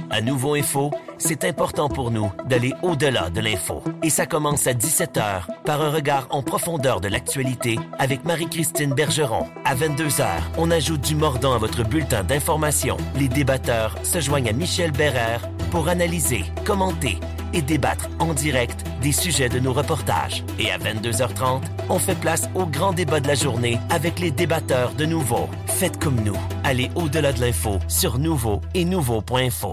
À Nouveau Info, c'est important pour nous d'aller au-delà de l'info. Et ça commence à 17h par un regard en profondeur de l'actualité avec Marie-Christine Bergeron. À 22h, on ajoute du mordant à votre bulletin d'information. Les débatteurs se joignent à Michel Bérère pour analyser, commenter et débattre en direct des sujets de nos reportages. Et à 22h30, on fait place au grand débat de la journée avec les débatteurs de Nouveau. Faites comme nous. Allez au-delà de l'info sur Nouveau et Nouveau.info.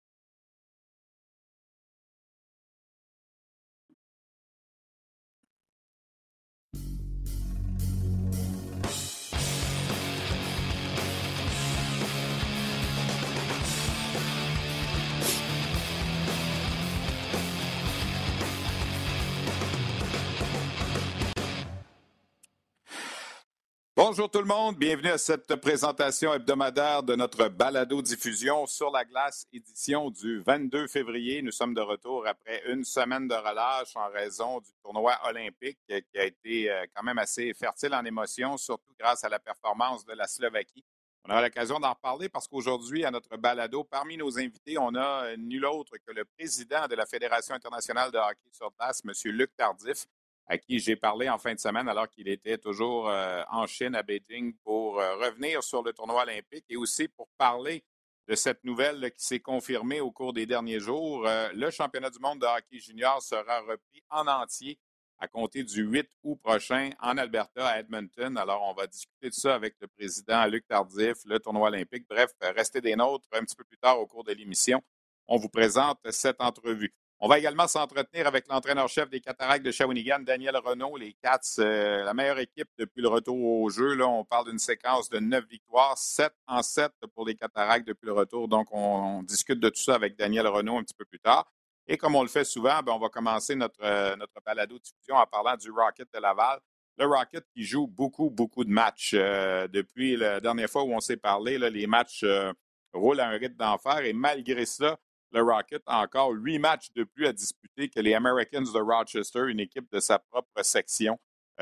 Bonjour tout le monde, bienvenue à cette présentation hebdomadaire de notre balado-diffusion sur la glace, édition du 22 février. Nous sommes de retour après une semaine de relâche en raison du tournoi olympique qui a été quand même assez fertile en émotions, surtout grâce à la performance de la Slovaquie. On aura l'occasion d'en reparler parce qu'aujourd'hui, à notre balado, parmi nos invités, on a nul autre que le président de la Fédération internationale de hockey sur glace, M. Luc Tardif, à qui j'ai parlé en fin de semaine alors qu'il était toujours en Chine, à Beijing, pour revenir sur le tournoi olympique et aussi pour parler de cette nouvelle qui s'est confirmée au cours des derniers jours. Le championnat du monde de hockey junior sera repris en entier à compter du 8 août prochain en Alberta, à Edmonton. Alors, on va discuter de ça avec le président Luc Tardif, le tournoi olympique. Bref, restez des nôtres un petit peu plus tard au cours de l'émission. On vous présente cette entrevue. On va également s'entretenir avec l'entraîneur-chef des Cataractes de Shawinigan, Daniel Renaud, les Cats, la meilleure équipe depuis le retour au jeu. Là, on parle d'une séquence de 9 victoires, 7-7 pour les Cataractes depuis le retour. Donc, on discute de tout ça avec Daniel Renaud un petit peu plus tard. Et comme on le fait souvent, on va commencer notre balado-diffusion en parlant du Rocket de Laval. Le Rocket qui joue beaucoup de matchs. Depuis la dernière fois où on s'est parlé, là, les matchs roulent à un rythme d'enfer et malgré ça, le Rocket a encore 8 matchs de plus à disputer que les Americans de Rochester, une équipe de sa propre section.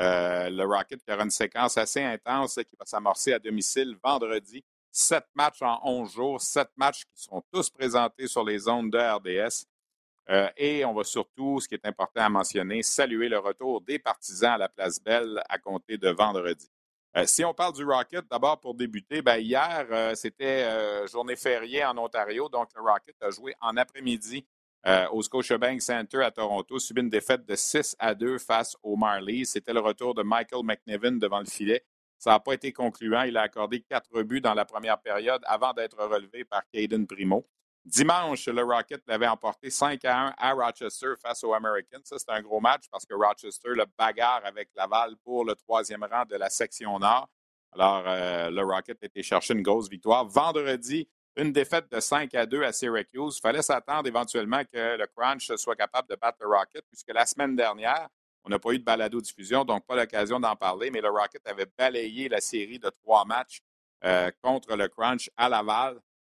Le Rocket qui aura une séquence assez intense qui va s'amorcer à domicile vendredi. 7 matchs en 11 jours, 7 matchs qui seront tous présentés sur les ondes de RDS. Et on va surtout, ce qui est important à mentionner, saluer le retour des partisans à la Place Belle à compter de vendredi. Si on parle du Rocket, d'abord pour débuter, hier, c'était journée fériée en Ontario, donc le Rocket a joué en après-midi au Scotiabank Centre à Toronto, subi une défaite de 6-2 face aux Marlies. C'était le retour de Michael McNiven devant le filet. Ça n'a pas été concluant. Il a accordé 4 buts dans la première période avant d'être relevé par Caden Primo. Dimanche, le Rocket l'avait emporté 5-1 à Rochester face aux Americans. Ça, c'est un gros match parce que Rochester le bagarre avec Laval pour le 3e rang de la section Nord. Alors, le Rocket a été chercher une grosse victoire. Vendredi, une défaite de 5-2 à Syracuse. Il fallait s'attendre éventuellement que le Crunch soit capable de battre le Rocket puisque la semaine dernière, on n'a pas eu de balado-diffusion, donc pas l'occasion d'en parler, mais le Rocket avait balayé la série de 3 matchs contre le Crunch à Laval.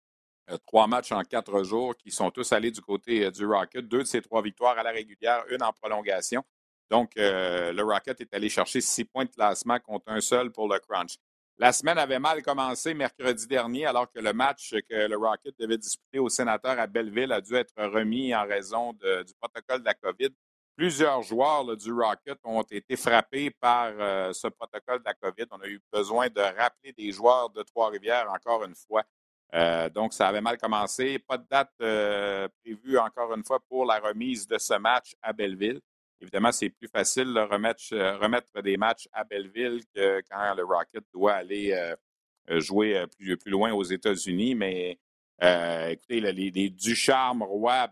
3 matchs en 4 jours qui sont tous allés du côté du Rocket. 2 de ces 3 victoires à la régulière, une en prolongation. Donc, le Rocket est allé chercher 6 points de classement contre un seul pour le Crunch. La semaine avait mal commencé mercredi dernier alors que le match que le Rocket devait disputer au Sénateur à Belleville a dû être remis en raison du protocole de la COVID. Plusieurs joueurs là, du Rocket ont été frappés par ce protocole de la COVID. On a eu besoin de rappeler des joueurs de Trois-Rivières encore une fois. Donc, ça avait mal commencé. Pas de date prévue, encore une fois, pour la remise de ce match à Belleville. Évidemment, c'est plus facile de remettre des matchs à Belleville que quand le Rocket doit aller jouer plus loin aux États-Unis. Mais écoutez, les Ducharme, Roy,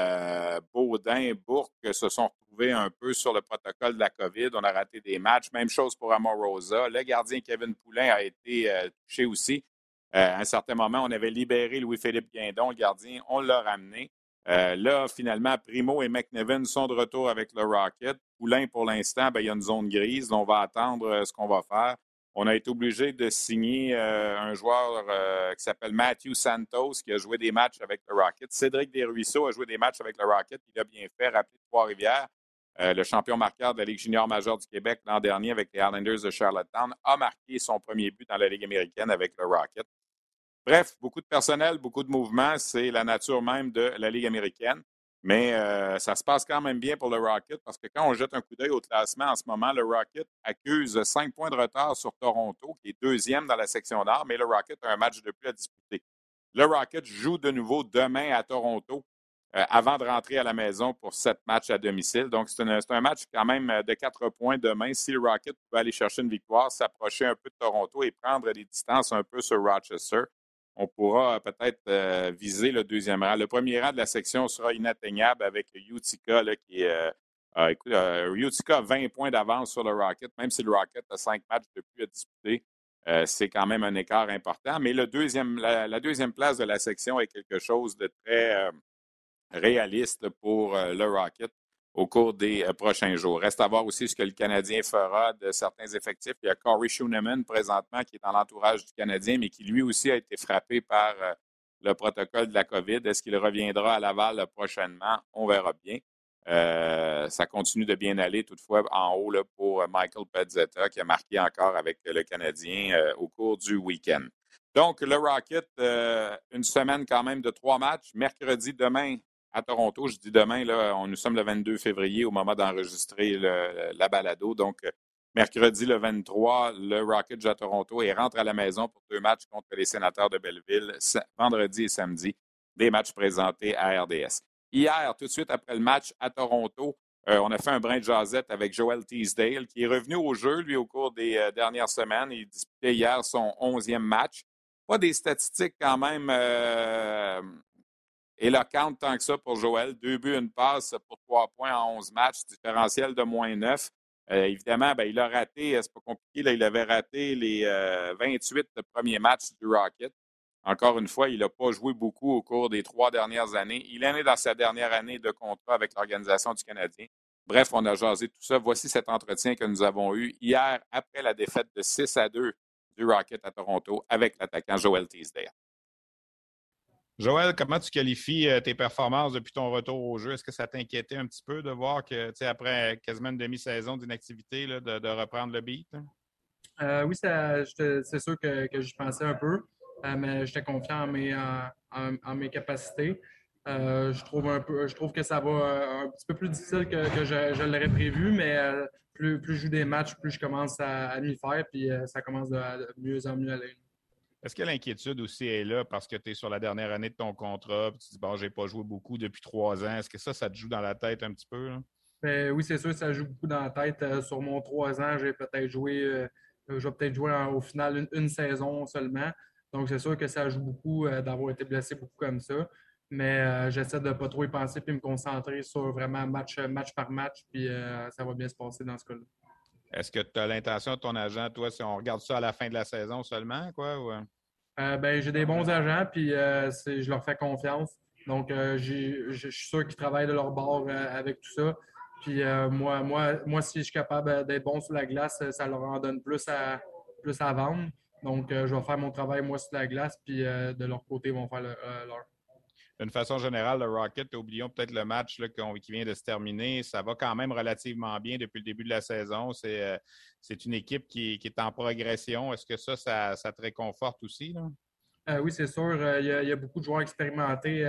Baudin, Bourque se sont retrouvés un peu sur le protocole de la COVID. On a raté des matchs. Même chose pour Amorosa. Le gardien Kevin Poulin a été touché aussi. À un certain moment, on avait libéré Louis-Philippe Guindon, le gardien, on l'a ramené. Là, finalement, Primo et McNiven sont de retour avec le Rocket. Poulain, pour l'instant, il y a une zone grise. On va attendre ce qu'on va faire. On a été obligé de signer un joueur qui s'appelle Matthew Santos, qui a joué des matchs avec le Rocket. Cédric Desruisseaux a joué des matchs avec le Rocket. Il a bien fait, rappelé Trois-Rivières. Le champion marqueur de la Ligue junior majeure du Québec l'an dernier avec les Islanders de Charlottetown, a marqué son premier but dans la Ligue américaine avec le Rocket. Bref, beaucoup de personnel, beaucoup de mouvements, c'est la nature même de la Ligue américaine. Mais ça se passe quand même bien pour le Rocket parce que quand on jette un coup d'œil au classement en ce moment, le Rocket accuse 5 points de retard sur Toronto, qui est deuxième dans la section nord, mais le Rocket a un match de plus à disputer. Le Rocket joue de nouveau demain à Toronto avant de rentrer à la maison pour 7 matchs à domicile. Donc, c'est un match quand même de 4 points demain. Si le Rocket pouvait aller chercher une victoire, s'approcher un peu de Toronto et prendre des distances un peu sur Rochester, on pourra peut-être viser le deuxième rang. Le premier rang de la section sera inatteignable avec Utica qui est. Écoute, Utica a 20 points d'avance sur le Rocket, même si le Rocket a 5 matchs de plus à disputer. C'est quand même un écart important. Mais la deuxième place de la section est quelque chose de très réaliste pour le Rocket au cours des prochains jours. Reste à voir aussi ce que le Canadien fera de certains effectifs. Il y a Corey Schooneman présentement qui est dans l'entourage du Canadien, mais qui lui aussi a été frappé par le protocole de la COVID. Est-ce qu'il reviendra à Laval prochainement? On verra bien. Ça continue de bien aller, toutefois, en haut là, pour Michael Pezzetta, qui a marqué encore avec le Canadien au cours du week-end. Donc, le Rocket, une semaine quand même de 3 matchs. Mercredi, demain, à Toronto. Je dis demain, là, nous sommes le 22 février au moment d'enregistrer la balado. Donc, mercredi le 23, le Rocket joue à Toronto et rentre à la maison pour 2 matchs contre les Sénateurs de Belleville, vendredi et samedi, des matchs présentés à RDS. Hier, tout de suite après le match à Toronto, on a fait un brin de jasette avec Joel Teasdale, qui est revenu au jeu, lui, au cours des dernières semaines. Il disputait hier son 11e match. Pas des statistiques quand même éloquente tant que ça pour Joël. 2 buts, une passe pour 3 points en 11 matchs, différentiel de -9. Évidemment, il a raté, c'est pas compliqué, là, il avait raté les 28 premiers matchs du Rocket. Encore une fois, il n'a pas joué beaucoup au cours des 3 dernières années. Il en est dans sa dernière année de contrat avec l'Organisation du Canadien. Bref, on a jasé tout ça. Voici cet entretien que nous avons eu hier après la défaite de 6-2 du Rocket à Toronto avec l'attaquant Joel Teasdale. Joël, comment tu qualifies tes performances depuis ton retour au jeu? Est-ce que ça t'inquiétait un petit peu de voir que, après quasiment une demi-saison d'inactivité, là, de reprendre le beat? Oui, c'est sûr que j'y pensais un peu, mais j'étais confiant en mes capacités. Je trouve que ça va un petit peu plus difficile que je l'aurais prévu, mais plus je joue des matchs, plus je commence à m'y faire, puis ça commence de mieux en mieux aller. Est-ce que l'inquiétude aussi est là parce que tu es sur la dernière année de ton contrat, puis tu te dis, bon, j'ai pas joué beaucoup depuis 3 ans. Est-ce que ça te joue dans la tête un petit peu, là? Ben, oui, c'est sûr, ça joue beaucoup dans la tête. Sur mon 3 ans, je vais peut-être jouer au final une saison seulement. Donc, c'est sûr que ça joue beaucoup d'avoir été blessé beaucoup comme ça. Mais j'essaie de ne pas trop y penser puis me concentrer sur vraiment match par match. Puis ça va bien se passer dans ce cas-là. Est-ce que tu as l'intention de ton agent, toi, si on regarde ça à la fin de la saison seulement, quoi? Ou... J'ai des bons agents, puis je leur fais confiance. Donc, je suis sûr qu'ils travaillent de leur bord avec tout ça. Puis moi, si je suis capable d'être bon sur la glace, ça leur en donne plus à vendre. Donc, je vais faire mon travail, moi, sur la glace, puis de leur côté, ils vont faire leur. D'une façon générale, le Rocket, oublions peut-être le match là, qui vient de se terminer, ça va quand même relativement bien depuis le début de la saison. C'est une équipe qui est en progression. Est-ce que ça te réconforte aussi, là? Oui, c'est sûr. Il y a beaucoup de joueurs expérimentés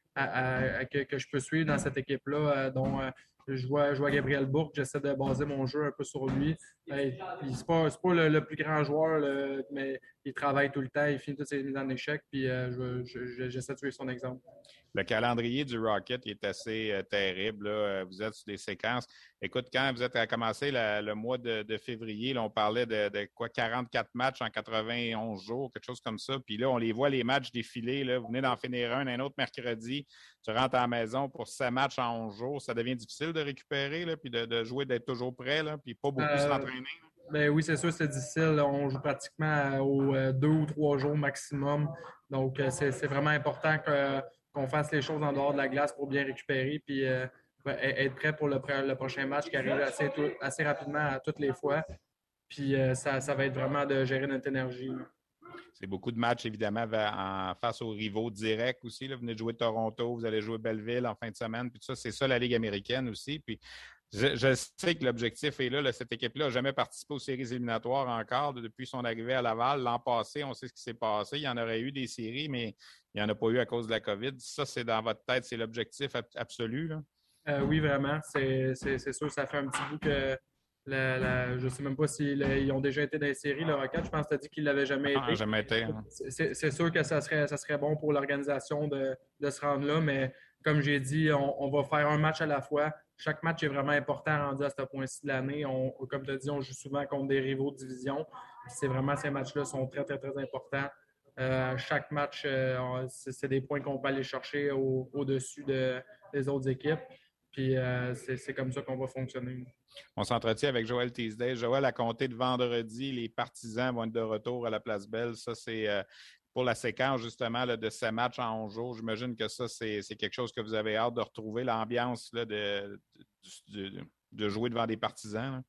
que je peux suivre dans cette équipe-là, dont je vois Gabriel Bourque. J'essaie de baser mon jeu un peu sur lui. C'est pas le plus grand joueur, mais il travaille tout le temps. Il finit toutes ses mises en échec. Puis j'essaie de suivre son exemple. Le calendrier du Rocket est assez terrible. Là. Vous êtes sur des séquences. Écoute, quand vous êtes à commencer le mois de février, là, on parlait de quoi, 44 matchs en 91 jours, quelque chose comme ça. Puis là, on les voit, les matchs défiler. Là. Vous venez d'en finir un autre mercredi. Tu rentres à la maison pour 7 matchs en 11 jours. Ça devient difficile de récupérer, là, puis de jouer, d'être toujours prêt, là, puis pas beaucoup s'entraîner. Ben oui, c'est sûr, c'est difficile. On joue pratiquement aux 2 ou 3 jours maximum. Donc, c'est vraiment important qu'on fasse les choses en dehors de la glace pour bien récupérer puis être prêt pour le prochain match qui arrive assez rapidement à toutes les fois. Puis ça va être vraiment de gérer notre énergie. C'est beaucoup de matchs, évidemment, face aux rivaux directs aussi. Là. Vous venez de jouer Toronto, vous allez jouer Belleville en fin de semaine. Puis tout ça, c'est ça la Ligue américaine aussi. Puis Je sais que l'objectif est là. Cette équipe-là n'a jamais participé aux séries éliminatoires encore depuis son arrivée à Laval. L'an passé, on sait ce qui s'est passé. Il y en aurait eu des séries, mais il n'y en a pas eu à cause de la COVID. Ça, c'est dans votre tête, c'est l'objectif absolu, là? Oui, vraiment. C'est sûr, ça fait un petit bout que je ne sais même pas s'ils ont déjà été dans les séries, le Rocket. Je pense que tu as dit qu'ils ne l'avaient jamais Ah, été. jamais été. Hein. C'est sûr que ça serait bon pour l'organisation de se rendre là, mais comme j'ai dit, on va faire un match à la fois. Chaque match est vraiment important rendu à ce point-ci de l'année. Comme tu as dit, on joue souvent contre des rivaux de division. C'est vraiment ces matchs-là sont très, très, très importants. Chaque match, c'est des points qu'on peut aller chercher au-dessus des autres équipes. Puis c'est comme ça qu'on va fonctionner. On s'entretient avec Joël Teasdale. Joël, à compter de vendredi, les partisans vont être de retour à la Place Belle. Ça, c'est pour la séquence, justement, là, de ces matchs en 11 jours. J'imagine que ça, c'est quelque chose que vous avez hâte de retrouver, l'ambiance là, de jouer devant des partisans.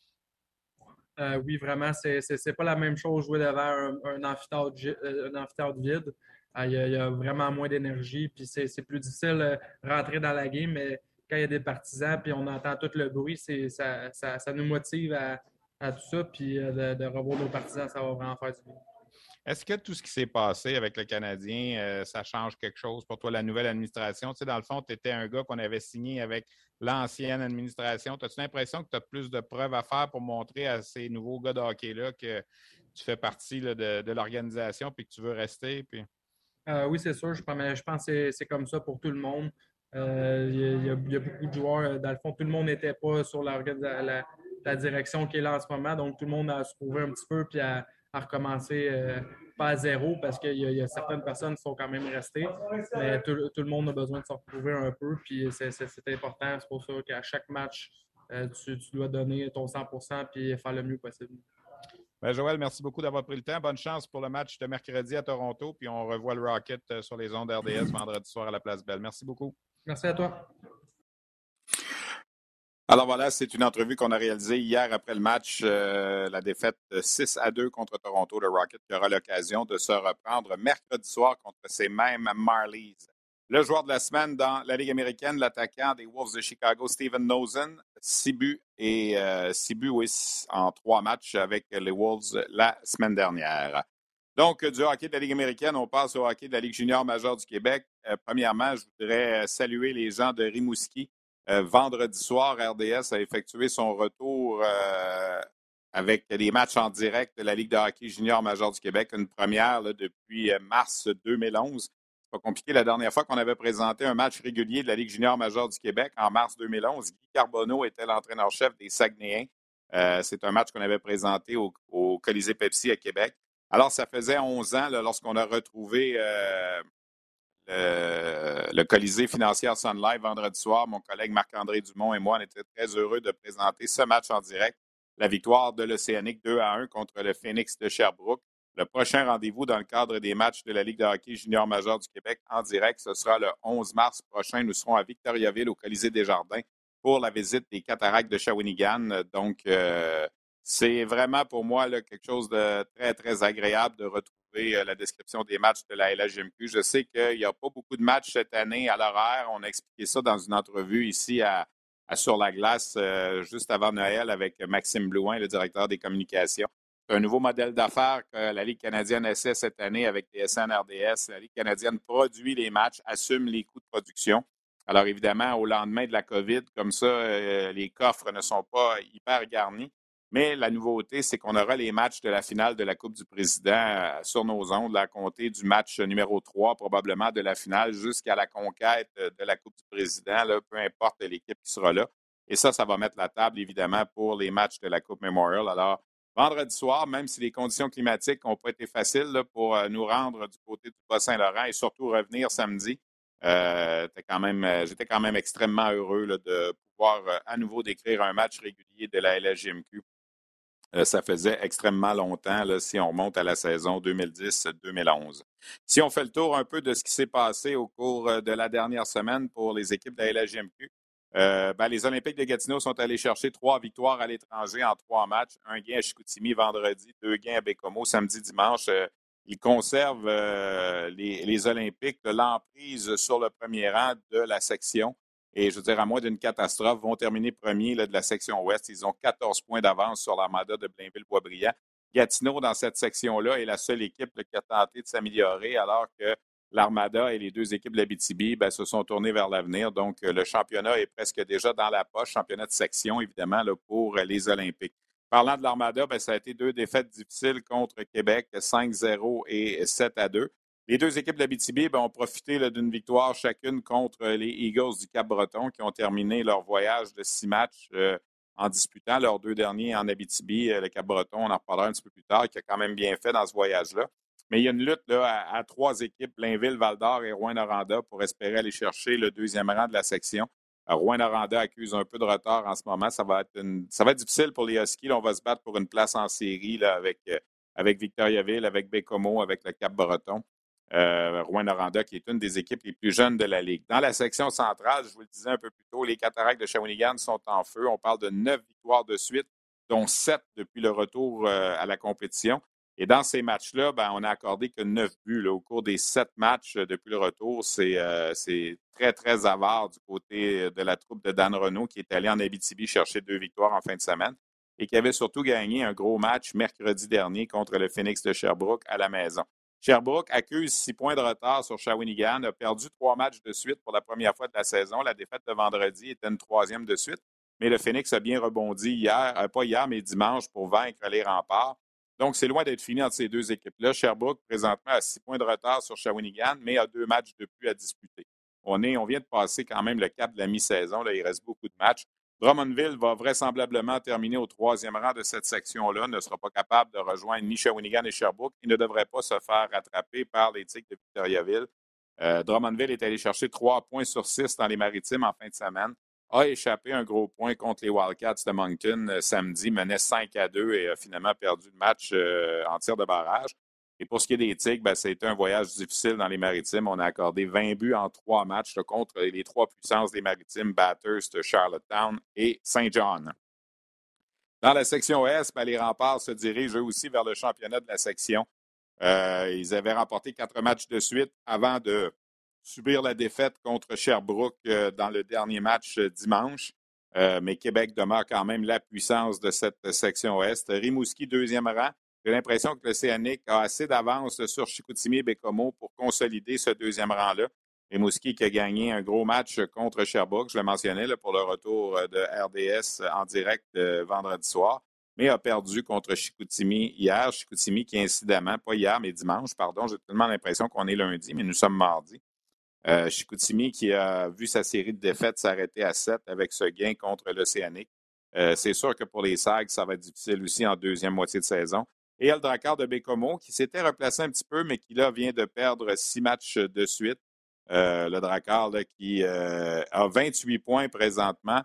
Oui, vraiment, c'est pas la même chose jouer devant un amphithéâtre vide. Il y a vraiment moins d'énergie, puis c'est plus difficile de rentrer dans la game, mais quand il y a des partisans, puis on entend tout le bruit, ça nous motive à tout ça, puis de revoir nos partisans, ça va vraiment faire du bien. Est-ce que tout ce qui s'est passé avec le Canadien, ça change quelque chose pour toi, la nouvelle administration? Tu sais, dans le fond, tu étais un gars qu'on avait signé avec l'ancienne administration. As-tu l'impression que tu as plus de preuves à faire pour montrer à ces nouveaux gars de hockey-là que tu fais partie là, de l'organisation et que tu veux rester? Puis... Oui, c'est sûr. Je pense que c'est comme ça pour tout le monde. Il y a beaucoup de joueurs. Dans le fond, tout le monde n'était pas sur la direction qui est là en ce moment. Donc, tout le monde a à se prouver un petit peu puis à recommencer pas à zéro parce qu'il y a certaines personnes qui sont quand même restées. Mais tout le monde a besoin de se retrouver un peu. Puis c'est important. C'est pour ça qu'à chaque match, tu dois donner ton 100% puis faire le mieux possible. Bien, Joël, merci beaucoup d'avoir pris le temps. Bonne chance pour le match de mercredi à Toronto. Puis on revoit le Rocket sur les ondes RDS vendredi soir à la Place Belle. Merci beaucoup. Merci à toi. Alors voilà, c'est une entrevue qu'on a réalisée hier après le match, la défaite 6-2 contre Toronto. Le Rocket qui aura l'occasion de se reprendre mercredi soir contre ces mêmes Marlies. Le joueur de la semaine dans la Ligue américaine, l'attaquant des Wolves de Chicago, Steven Nosen, 6 buts en 3 matchs avec les Wolves la semaine dernière. Donc, du hockey de la Ligue américaine, on passe au hockey de la Ligue junior majeure du Québec. Premièrement, je voudrais saluer les gens de Rimouski. Vendredi soir, RDS a effectué son retour avec des matchs en direct de la Ligue de hockey junior majeure du Québec, une première là, depuis mars 2011. C'est pas compliqué. La dernière fois qu'on avait présenté un match régulier de la Ligue junior majeure du Québec, en mars 2011, Guy Carbonneau était l'entraîneur-chef des Saguenayens. C'est un match qu'on avait présenté au Colisée Pepsi à Québec. Alors, ça faisait 11 ans là, lorsqu'on a retrouvé le Colisée financière Sun Life vendredi soir. Mon collègue Marc-André Dumont et moi, on était très heureux de présenter ce match en direct. La victoire de l'Océanique 2-1 contre le Phoenix de Sherbrooke. Le prochain rendez-vous dans le cadre des matchs de la Ligue de hockey junior majeure du Québec en direct, ce sera le 11 mars prochain. Nous serons à Victoriaville, au Colisée des Jardins, pour la visite des cataractes de Shawinigan. Donc, c'est vraiment pour moi là, quelque chose de très, très agréable de retrouver la description des matchs de la LHJMQ. Je sais qu'il n'y a pas beaucoup de matchs cette année à l'horaire. On a expliqué ça dans une entrevue ici à Sur la glace juste avant Noël avec Maxime Blouin, le directeur des communications. C'est un nouveau modèle d'affaires que la Ligue canadienne essaie cette année avec TSN RDS. La Ligue canadienne produit les matchs, assume les coûts de production. Alors évidemment, au lendemain de la COVID, comme ça, les coffres ne sont pas hyper garnis. Mais la nouveauté, c'est qu'on aura les matchs de la finale de la Coupe du Président sur nos ondes, à compter du match numéro 3, probablement de la finale, jusqu'à la conquête de la Coupe du Président, là, peu importe l'équipe qui sera là. Et ça va mettre la table, évidemment, pour les matchs de la Coupe Memorial. Alors, vendredi soir, même si les conditions climatiques n'ont pas été faciles là, pour nous rendre du côté du Bas-Saint-Laurent et surtout revenir samedi, j'étais quand même extrêmement heureux là, de pouvoir à nouveau décrire un match régulier de la LHJMQ. Ça faisait extrêmement longtemps, là, si on remonte à la saison 2010-2011. Si on fait le tour un peu de ce qui s'est passé au cours de la dernière semaine pour les équipes de la LHJMQ, les Olympiques de Gatineau sont allés chercher 3 victoires à l'étranger en 3 matchs. Un gain à Chicoutimi vendredi, 2 gains à Bécomo samedi, dimanche. Ils conservent les Olympiques de l'emprise sur le premier rang de la section. et je veux dire, à moins d'une catastrophe, vont terminer premiers là, de la section ouest. Ils ont 14 points d'avance sur l'Armada de Blainville-Boisbriand. Gatineau, dans cette section-là, est la seule équipe là, qui a tenté de s'améliorer, alors que l'Armada et les deux équipes de l'Abitibi se sont tournées vers l'avenir. Donc, le championnat est presque déjà dans la poche, championnat de section, évidemment, là, pour les Olympiques. Parlant de l'Armada, ça a été 2 défaites difficiles contre Québec, 5-0 et 7-2. Les deux équipes de l'Abitibi ont profité là, d'une victoire chacune contre les Eagles du Cap-Breton qui ont terminé leur voyage de 6 matchs en disputant leurs 2 derniers en Abitibi. Le Cap-Breton, on en reparlera un petit peu plus tard, qui a quand même bien fait dans ce voyage-là. Mais il y a une lutte là, à 3 équipes, Blainville, Val-d'Or et Rouyn-Noranda, pour espérer aller chercher le 2e rang de la section. Rouyn-Noranda accuse un peu de retard en ce moment. Ça va être difficile pour les Huskies. Là, on va se battre pour une place en série là, avec Victoriaville, avec Bécomo, avec le Cap-Breton. Rouyn-Noranda, qui est une des équipes les plus jeunes de la Ligue. Dans la section centrale, je vous le disais un peu plus tôt, les Cataractes de Shawinigan sont en feu. On parle de 9 victoires de suite, dont 7 depuis le retour à la compétition. Et dans ces matchs-là, on n'a accordé que 9 buts là, au cours des 7 matchs depuis le retour. C'est très, très avare du côté de la troupe de Dan Renaud qui est allé en Abitibi chercher 2 victoires en fin de semaine et qui avait surtout gagné un gros match mercredi dernier contre le Phoenix de Sherbrooke à la maison. Sherbrooke accuse 6 points de retard sur Shawinigan, a perdu 3 matchs de suite pour la première fois de la saison. La défaite de vendredi était une 3e de suite, mais le Phoenix a bien rebondi pas hier, mais dimanche pour vaincre les Remparts. Donc, c'est loin d'être fini entre ces deux équipes-là. Sherbrooke, présentement, a 6 points de retard sur Shawinigan, mais a 2 matchs de plus à disputer. On vient de passer quand même le cap de la mi-saison. Là, il reste beaucoup de matchs. Drummondville va vraisemblablement terminer au 3e rang de cette section-là, ne sera pas capable de rejoindre ni Shawinigan et Sherbrooke et ne devrait pas se faire rattraper par les Tigres de Victoriaville. Drummondville est allé chercher 3 points sur 6 dans les Maritimes en fin de semaine, a échappé un gros point contre les Wildcats de Moncton samedi, menait 5-2 et a finalement perdu le match en tir de barrage. Et pour ce qui est des Tigres, ça a été un voyage difficile dans les Maritimes. On a accordé 20 buts en 3 matchs là, contre les 3 puissances des Maritimes, Bathurst, Charlottetown et Saint John. Dans la section Est, les Remparts se dirigent eux aussi vers le championnat de la section. Ils avaient remporté 4 matchs de suite avant de subir la défaite contre Sherbrooke dans le dernier match dimanche. Mais Québec demeure quand même la puissance de cette section Est. Rimouski, 2e rang. J'ai l'impression que l'Océanique a assez d'avance sur Chicoutimi et Bécomo pour consolider ce 2e rang-là. Rimouski qui a gagné un gros match contre Sherbrooke, je le mentionnais, là, pour le retour de RDS en direct vendredi soir, mais a perdu contre Chicoutimi hier. Chicoutimi qui, incidemment, pas hier, mais dimanche, pardon, j'ai tellement l'impression qu'on est lundi, mais nous sommes mardi. Chicoutimi qui a vu sa série de défaites s'arrêter à 7 avec ce gain contre l'Océanique. C'est sûr que pour les Sags, ça va être difficile aussi en deuxième moitié de saison. Et le Drakkar de Bécomo, qui s'était replacé un petit peu, mais qui là vient de perdre 6 matchs de suite. Le Drakkar là, qui a 28 points présentement,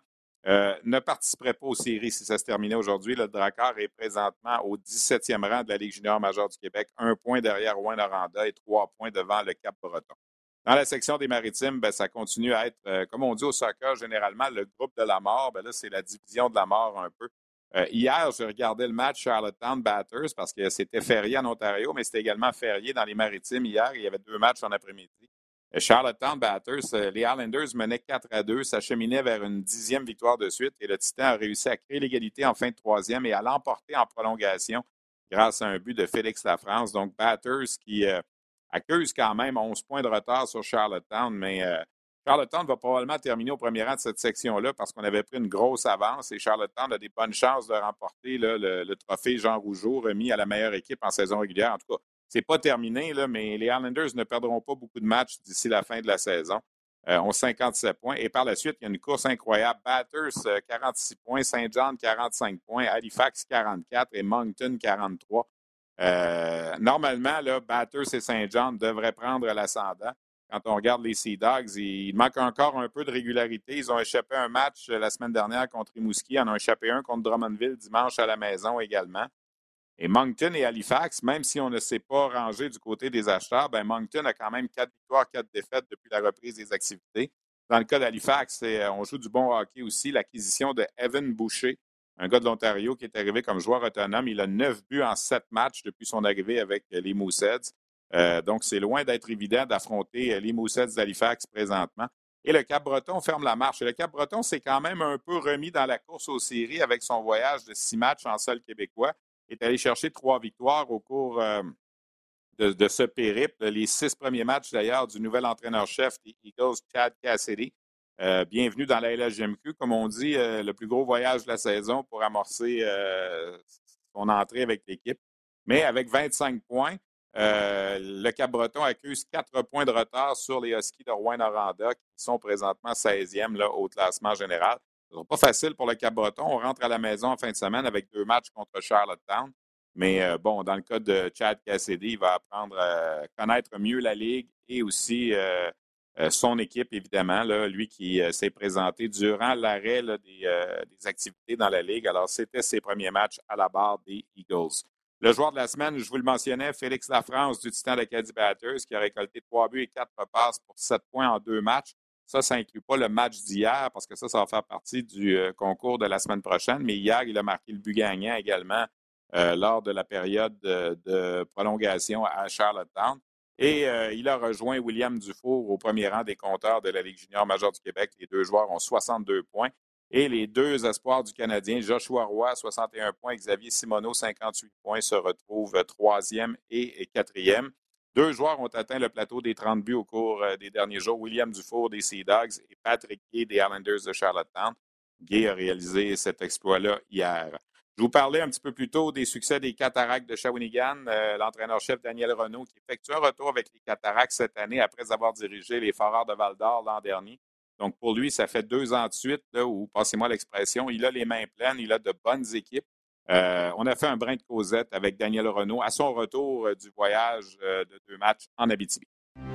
ne participerait pas aux séries si ça se terminait aujourd'hui. Le Drakkar est présentement au 17e rang de la Ligue junior majeure du Québec, 1 point derrière Rouyn-Noranda et 3 points devant le Cap-Breton. Dans la section des Maritimes, ça continue à être, comme on dit au soccer, généralement, le groupe de la mort. Là, c'est la division de la mort un peu. Hier, je regardais le match Charlottetown-Bathurst parce que c'était férié en Ontario, mais c'était également férié dans les Maritimes hier. Il y avait 2 matchs en après-midi. Charlottetown-Bathurst, les Islanders menaient 4-2, s'acheminaient vers une 10e victoire de suite et le Titan a réussi à créer l'égalité en fin de 3e et à l'emporter en prolongation grâce à un but de Félix Lafrance. Donc, Bathurst qui accuse quand même 11 points de retard sur Charlottetown, mais Charlottetown va probablement terminer au premier rang de cette section-là parce qu'on avait pris une grosse avance et Charlottetown a des bonnes chances de remporter là, le trophée Jean Rougeau remis à la meilleure équipe en saison régulière. En tout cas, c'est pas terminé, là, mais les Islanders ne perdront pas beaucoup de matchs d'ici la fin de la saison. Ont 57 points. Et par la suite, il y a une course incroyable. Bathurst, 46 points. Saint John, 45 points. Halifax, 44 et Moncton, 43. Normalement, là, Bathurst et Saint John devraient prendre l'ascendant. Quand on regarde les Sea Dogs, il manque encore un peu de régularité. Ils ont échappé un match la semaine dernière contre Rimouski. Ils en ont échappé un contre Drummondville dimanche à la maison également. Et Moncton et Halifax, même si on ne s'est pas rangé du côté des acheteurs, Moncton a quand même 4 victoires, 4 défaites depuis la reprise des activités. Dans le cas d'Halifax, on joue du bon hockey aussi. L'acquisition de Evan Boucher, un gars de l'Ontario qui est arrivé comme joueur autonome. Il a 9 buts en 7 matchs depuis son arrivée avec les Mooseheads. Donc, c'est loin d'être évident d'affronter les Mooseheads d'Halifax présentement. Et le Cap-Breton ferme la marche. Et le Cap-Breton s'est quand même un peu remis dans la course aux séries avec son voyage de 6 matchs en sol québécois. Il est allé chercher 3 victoires au cours de ce périple. Les 6 premiers matchs, d'ailleurs, du nouvel entraîneur-chef des Eagles, Chad Cassidy. Bienvenue dans la LHJMQ, comme on dit, le plus gros voyage de la saison pour amorcer son entrée avec l'équipe. Mais avec 25 points, le Cap-Breton accuse 4 points de retard sur les Huskies de Rouyn-Noranda, qui sont présentement 16e là, au classement général. Ce n'est pas facile pour le Cap-Breton. On rentre à la maison en fin de semaine avec 2 matchs contre Charlottetown. Mais bon, dans le cas de Chad Cassidy, il va apprendre à connaître mieux la Ligue et aussi son équipe, évidemment, là, lui qui s'est présenté durant l'arrêt là, des activités dans la Ligue. Alors, c'était ses premiers matchs à la barre des Eagles. Le joueur de la semaine, je vous le mentionnais, Félix Lafrance du Titan d'Acadie Batters, qui a récolté 3 buts et 4 passes pour 7 points en 2 matchs. Ça n'inclut pas le match d'hier parce que ça va faire partie du concours de la semaine prochaine. Mais hier, il a marqué le but gagnant également lors de la période de prolongation à Charlottetown. Et il a rejoint William Dufour au premier rang des compteurs de la Ligue junior majeure du Québec. Les 2 joueurs ont 62 points. Et les 2 espoirs du Canadien, Joshua Roy, 61 points, Xavier Simoneau, 58 points, se retrouvent 3e et 4e. 2 joueurs ont atteint le plateau des 30 buts au cours des derniers jours, William Dufour des Sea Dogs et Patrick Gay des Islanders de Charlottetown. Gay a réalisé cet exploit-là hier. Je vous parlais un petit peu plus tôt des succès des Cataractes de Shawinigan. L'entraîneur-chef Daniel Renaud qui effectue un retour avec les Cataractes cette année après avoir dirigé les Foreurs de Val-d'Or l'an dernier. Donc, pour lui, ça fait 2 ans de suite, là, où, passez-moi l'expression, il a les mains pleines, il a de bonnes équipes. On a fait un brin de causette avec Daniel Renaud à son retour du voyage de 2 matchs en Abitibi.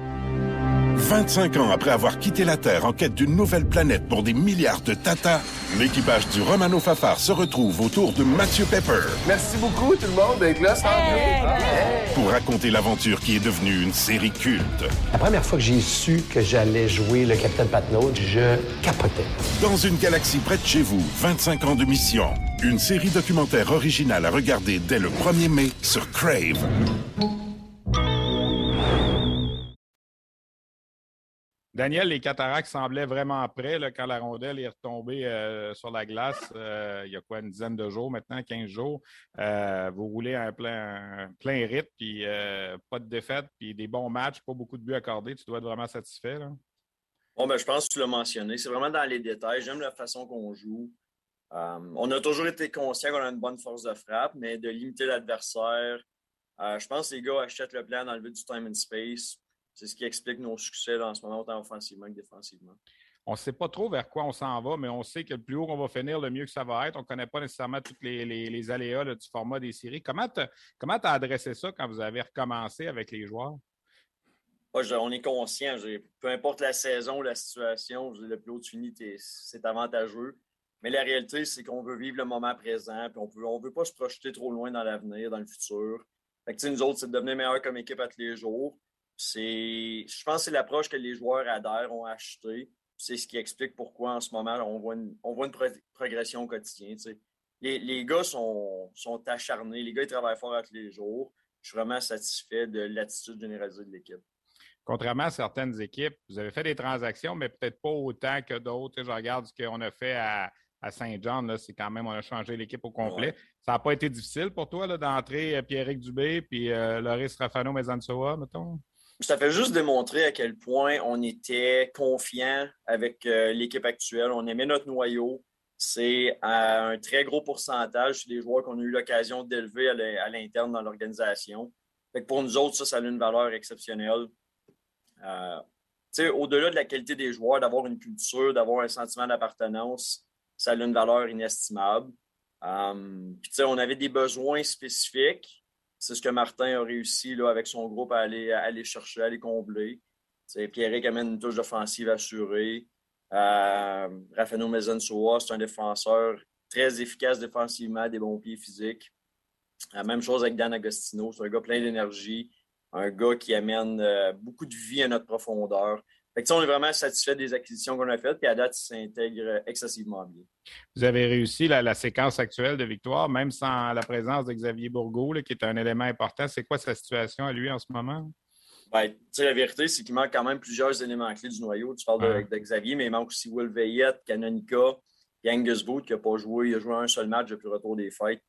25 ans après avoir quitté la Terre en quête d'une nouvelle planète pour des milliards de tatas, l'équipage du Romano Fafard se retrouve autour de Mathieu Pepper. Merci beaucoup tout le monde d'être là. Pour raconter l'aventure qui est devenue une série culte. La première fois que j'ai su que j'allais jouer le Capitaine Patnaud, je capotais. Dans une galaxie près de chez vous, 25 ans de mission. Une série documentaire originale à regarder dès le 1er mai sur Crave. Daniel, les Cataractes semblaient vraiment prêts là, quand la rondelle est retombée sur la glace. Il y a quoi, une dizaine de jours maintenant, 15 jours. Vous roulez un plein rythme, puis pas de défaite, puis des bons matchs, pas beaucoup de buts accordés. Tu dois être vraiment satisfait, là? Bon, je pense que tu l'as mentionné. C'est vraiment dans les détails. J'aime la façon qu'on joue. On a toujours été conscient qu'on a une bonne force de frappe, mais de limiter l'adversaire. Je pense que les gars achètent le plan d'enlever du time and space. C'est ce qui explique nos succès en ce moment, autant offensivement que défensivement. On ne sait pas trop vers quoi on s'en va, mais on sait que le plus haut on va finir, le mieux que ça va être. On ne connaît pas nécessairement tous les aléas là, du format des séries. Comment tu as adressé ça quand vous avez recommencé avec les joueurs? On est conscient. Peu importe la saison ou la situation, le plus haut tu finis, c'est avantageux. Mais la réalité, c'est qu'on veut vivre le moment présent, puis on veut pas se projeter trop loin dans l'avenir, dans le futur. Fait que, nous autres, c'est de devenir meilleurs comme équipe à tous les jours. Je pense que c'est l'approche que les joueurs adhèrent, ont acheté. C'est ce qui explique pourquoi en ce moment, on voit une progression au quotidien. Les gars sont acharnés. Les gars, ils travaillent fort à tous les jours. Je suis vraiment satisfait de l'attitude généralisée de l'équipe. Contrairement à certaines équipes, vous avez fait des transactions, mais peut-être pas autant que d'autres. Je regarde ce qu'on a fait à Saint-Jean. C'est quand même, on a changé l'équipe au complet. Ouais. Ça n'a pas été difficile pour toi là, d'entrer Pierrick Dubé puis Loris Rafano-Mezansoa, mettons? Ça fait juste démontrer à quel point on était confiant avec l'équipe actuelle. On aimait notre noyau. C'est un très gros pourcentage des joueurs qu'on a eu l'occasion d'élever à l'interne dans l'organisation. Fait que pour nous autres, ça a une valeur exceptionnelle. Au-delà de la qualité des joueurs, d'avoir une culture, d'avoir un sentiment d'appartenance, ça a une valeur inestimable. Puis, on avait des besoins spécifiques. C'est ce que Martin a réussi là, avec son groupe à aller chercher, à aller combler. Pierrick amène une touche d'offensive assurée. Rafano Mezansoa, c'est un défenseur très efficace défensivement, des bons pieds physiques. La même chose avec Dan Agostino, c'est un gars plein d'énergie, un gars qui amène beaucoup de vie à notre profondeur. Fait que, on est vraiment satisfait des acquisitions qu'on a faites, puis à date, il s'intègre excessivement bien. Vous avez réussi la séquence actuelle de victoire, même sans la présence de Xavier Bourgault, là, qui est un élément important. C'est quoi sa situation à lui en ce moment? Ben, la vérité, c'est qu'il manque quand même plusieurs éléments clés du noyau. Tu parles de Xavier, mais il manque aussi Will Veillette, Canonica, et Angus Booth qui n'a pas joué. Il a joué un seul match depuis le retour des fêtes.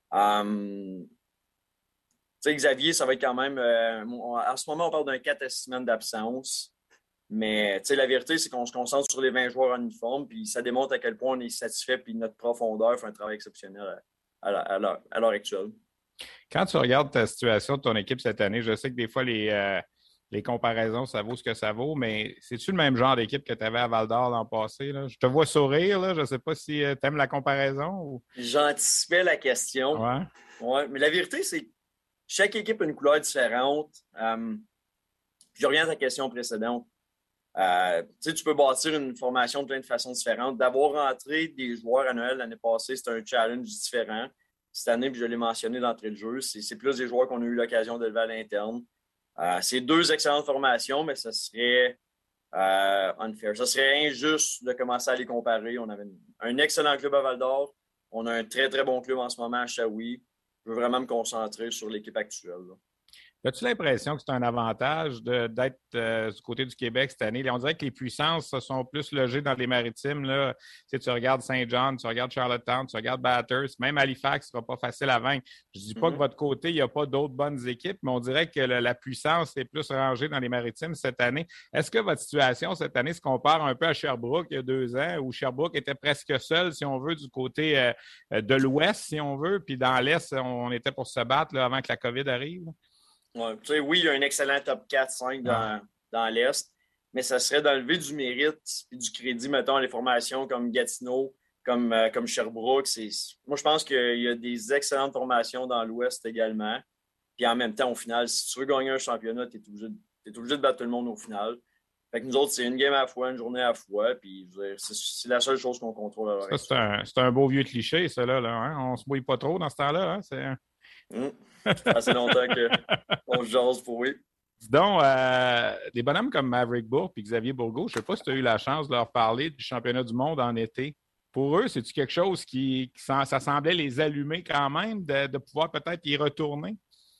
Xavier, ça va être quand même... en ce moment, on parle d'un 4 à 6 semaines d'absence. Mais la vérité, c'est qu'on se concentre sur les 20 joueurs en uniforme, puis ça démontre à quel point on est satisfait, puis notre profondeur fait un travail exceptionnel à l'heure actuelle. Quand tu regardes ta situation de ton équipe cette année, je sais que des fois, les comparaisons, ça vaut ce que ça vaut, mais c'est-tu le même genre d'équipe que tu avais à Val-d'Or l'an passé? Là? Je te vois sourire, là. Je ne sais pas si tu aimes la comparaison. Ou... J'anticipais la question. Ouais, mais la vérité, c'est que chaque équipe a une couleur différente. Je reviens à ta question précédente. Tu peux bâtir une formation de plein de façons différentes. D'avoir rentré des joueurs à Noël l'année passée, c'est un challenge différent. Cette année, puis je l'ai mentionné d'entrée de jeu, c'est plus des joueurs qu'on a eu l'occasion d'élever à l'interne. C'est 2 excellentes formations, mais ça serait unfair. Ça serait injuste de commencer à les comparer. On avait un excellent club à Val-d'Or. On a un très, très bon club en ce moment à Shawi. Je veux vraiment me concentrer sur l'équipe actuelle. Là. As-tu l'impression que c'est un avantage d'être du côté du Québec cette année? On dirait que les puissances se sont plus logées dans les maritimes. Là. Tu regardes Saint-John, tu regardes Charlottetown, tu regardes Bathurst, même Halifax, ce ne sera pas facile à vaincre. Je ne dis pas que de votre côté, il n'y a pas d'autres bonnes équipes, mais on dirait que la puissance est plus rangée dans les maritimes cette année. Est-ce que votre situation cette année se compare un peu à Sherbrooke il y a 2 ans, où Sherbrooke était presque seul, si on veut, du côté de l'Ouest, si on veut, puis dans l'Est, on était pour se battre là, avant que la COVID arrive? Ouais, oui, il y a un excellent top 4-5 dans l'Est, mais ça serait d'enlever du mérite et du crédit, mettons, à les formations comme Gatineau, comme Sherbrooke. Moi, je pense qu'il y a des excellentes formations dans l'Ouest également. Puis en même temps, au final, si tu veux gagner un championnat, tu es obligé de battre tout le monde au final. Fait que nous autres, c'est une game à la fois, une journée à la fois. Puis c'est la seule chose qu'on contrôle. C'est un beau vieux cliché, ça, là. Hein? On se mouille pas trop dans ce temps-là. Hein? Assez longtemps qu'on se jase pour oui. Dis donc, des bonhommes comme Maverick Bourque et Xavier Bourgault, je ne sais pas si tu as eu la chance de leur parler du championnat du monde en été. Pour eux, c'est-tu quelque chose ça semblait les allumer quand même, de pouvoir peut-être y retourner?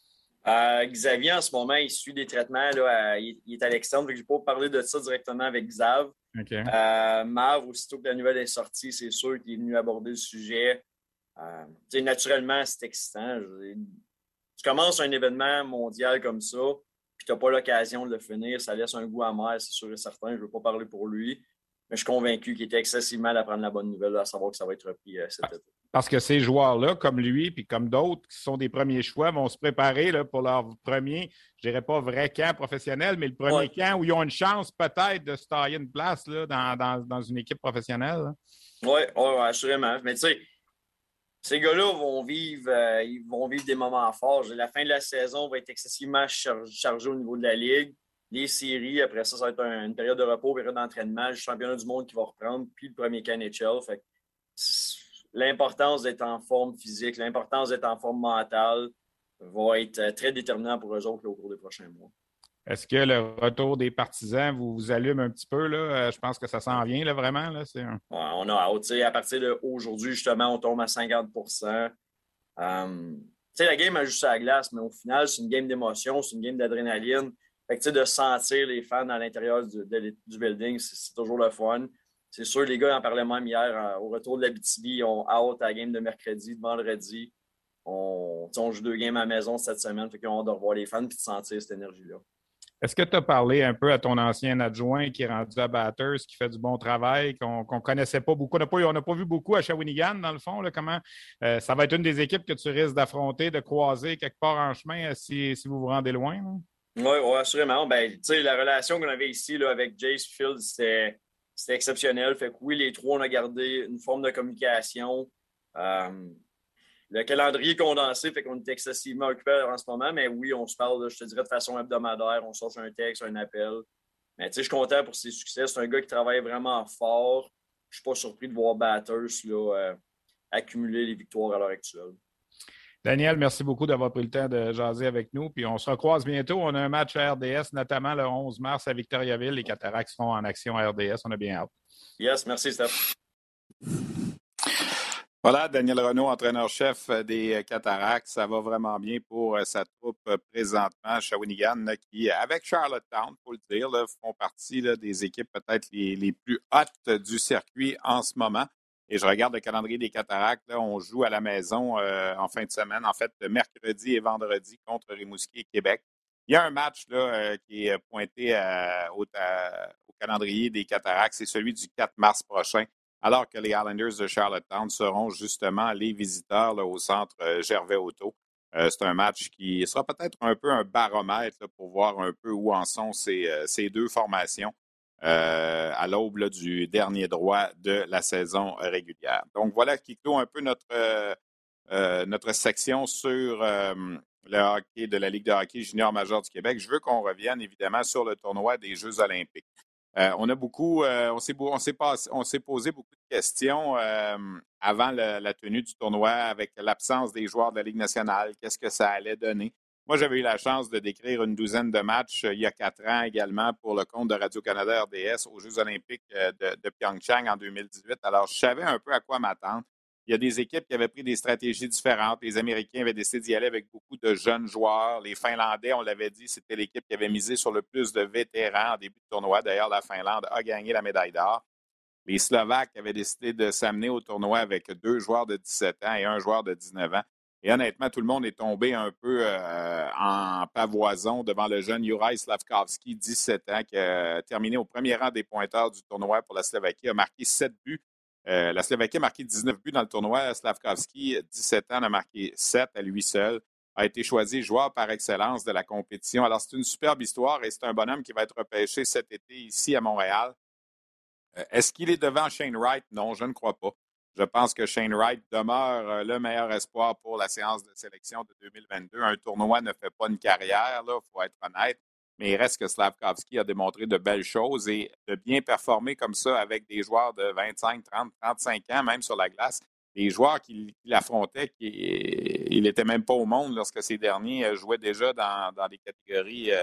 Xavier, en ce moment, il suit des traitements. Là, il est à l'externe, donc je ne vais pas parler de ça directement avec Xav. Okay. Mav, aussitôt que la nouvelle est sortie, c'est sûr qu'il est venu aborder le sujet. Naturellement, c'est excitant. Tu commences un événement mondial comme ça, puis tu n'as pas l'occasion de le finir, ça laisse un goût amer, c'est sûr et certain. Je ne veux pas parler pour lui, mais je suis convaincu qu'il était excessivement à prendre la bonne nouvelle, à savoir que ça va être repris cet été. Parce que ces joueurs-là, comme lui, puis comme d'autres qui sont des premiers choix, vont se préparer là, pour leur premier, je dirais pas vrai camp professionnel, mais le premier camp où ils ont une chance peut-être de se tailler une place là, dans une équipe professionnelle. Oui, assurément. Mais tu sais, ces gars-là vont vivre des moments forts. La fin de la saison va être excessivement chargée au niveau de la Ligue. Les séries, après ça, ça va être une période de repos, une période d'entraînement, le championnat du monde qui va reprendre, puis le premier NHL. Fait que l'importance d'être en forme physique, l'importance d'être en forme mentale va être très déterminant pour eux autres là, au cours des prochains mois. Est-ce que le retour des partisans vous allume un petit peu? Là? Je pense que ça s'en vient là, vraiment. Là. On a hâte. À partir d'aujourd'hui, justement, on tombe à 50%. La game a juste à la glace, mais au final, c'est une game d'émotion, c'est une game d'adrénaline. Fait que, de sentir les fans à l'intérieur du building, c'est toujours le fun. C'est sûr, les gars en parlaient même hier, au retour de l'Abitibi, ils ont hâte à la game de mercredi, de vendredi. On joue 2 games à la maison cette semaine, fait qu'ils ont hâte de revoir les fans et de sentir cette énergie-là. Est-ce que tu as parlé un peu à ton ancien adjoint qui est rendu à Bathurst, qui fait du bon travail, qu'on ne connaissait pas beaucoup? On n'a pas vu beaucoup à Shawinigan, dans le fond. Là, comment ça va être une des équipes que tu risques d'affronter, de croiser quelque part en chemin si vous vous rendez loin? Oui, assurément. La relation qu'on avait ici là, avec Jace Field, c'était exceptionnel. Fait que oui, les trois, on a gardé une forme de communication. Le calendrier condensé fait qu'on est excessivement occupé en ce moment, mais oui, on se parle, je te dirais, de façon hebdomadaire. On sort un texte, un appel. Mais je suis content pour ses succès. C'est un gars qui travaille vraiment fort. Je ne suis pas surpris de voir Bathurst là, accumuler les victoires à l'heure actuelle. Daniel, merci beaucoup d'avoir pris le temps de jaser avec nous. Puis on se recroise bientôt. On a un match à RDS, notamment le 11 mars à Victoriaville. Les Cataractes seront en action à RDS. On a bien hâte. Yes, merci, Steph. Voilà, Daniel Renaud, entraîneur-chef des Cataractes. Ça va vraiment bien pour sa troupe présentement, Shawinigan, là, qui, avec Charlottetown, il faut le dire, là, font partie là, des équipes peut-être les plus hautes du circuit en ce moment. Et je regarde le calendrier des Cataractes. Là, on joue à la maison en fin de semaine, en fait, mercredi et vendredi contre Rimouski et Québec. Il y a un match là, qui est pointé au calendrier des Cataractes, c'est celui du 4 mars prochain, alors que les Islanders de Charlottetown seront justement les visiteurs là, au centre Gervais-Auto. C'est un match qui sera peut-être un peu un baromètre là, pour voir un peu où en sont ces deux formations à l'aube là, du dernier droit de la saison régulière. Donc voilà qui clôt un peu notre section sur le hockey de la Ligue de hockey junior majeur du Québec. Je veux qu'on revienne évidemment sur le tournoi des Jeux olympiques. On s'est posé beaucoup de questions avant la tenue du tournoi avec l'absence des joueurs de la Ligue nationale. Qu'est-ce que ça allait donner? Moi, j'avais eu la chance de décrire une douzaine de matchs il y a 4 ans également pour le compte de Radio-Canada RDS aux Jeux olympiques de Pyeongchang en 2018. Alors, je savais un peu à quoi m'attendre. Il y a des équipes qui avaient pris des stratégies différentes. Les Américains avaient décidé d'y aller avec beaucoup de jeunes joueurs. Les Finlandais, on l'avait dit, c'était l'équipe qui avait misé sur le plus de vétérans en début de tournoi. D'ailleurs, la Finlande a gagné la médaille d'or. Les Slovaques avaient décidé de s'amener au tournoi avec 2 joueurs de 17 ans et 1 joueur de 19 ans. Et honnêtement, tout le monde est tombé un peu en pavoison devant le jeune Juraj Slafkovský, 17 ans, qui a terminé au premier rang des pointeurs du tournoi pour la Slovaquie, a marqué 7 buts. La Slovaquie a marqué 19 buts dans le tournoi. Slafkovský, 17 ans, en a marqué 7 à lui seul. A été choisi joueur par excellence de la compétition. Alors, c'est une superbe histoire et c'est un bonhomme qui va être repêché cet été ici à Montréal. Est-ce qu'il est devant Shane Wright? Non, je ne crois pas. Je pense que Shane Wright demeure le meilleur espoir pour la séance de sélection de 2022. Un tournoi ne fait pas une carrière, il faut être honnête. Mais il reste que Slafkovský a démontré de belles choses et de bien performer comme ça avec des joueurs de 25, 30, 35 ans, même sur la glace. Les joueurs qu'il affrontait, il n'était même pas au monde lorsque ces derniers jouaient déjà dans des catégories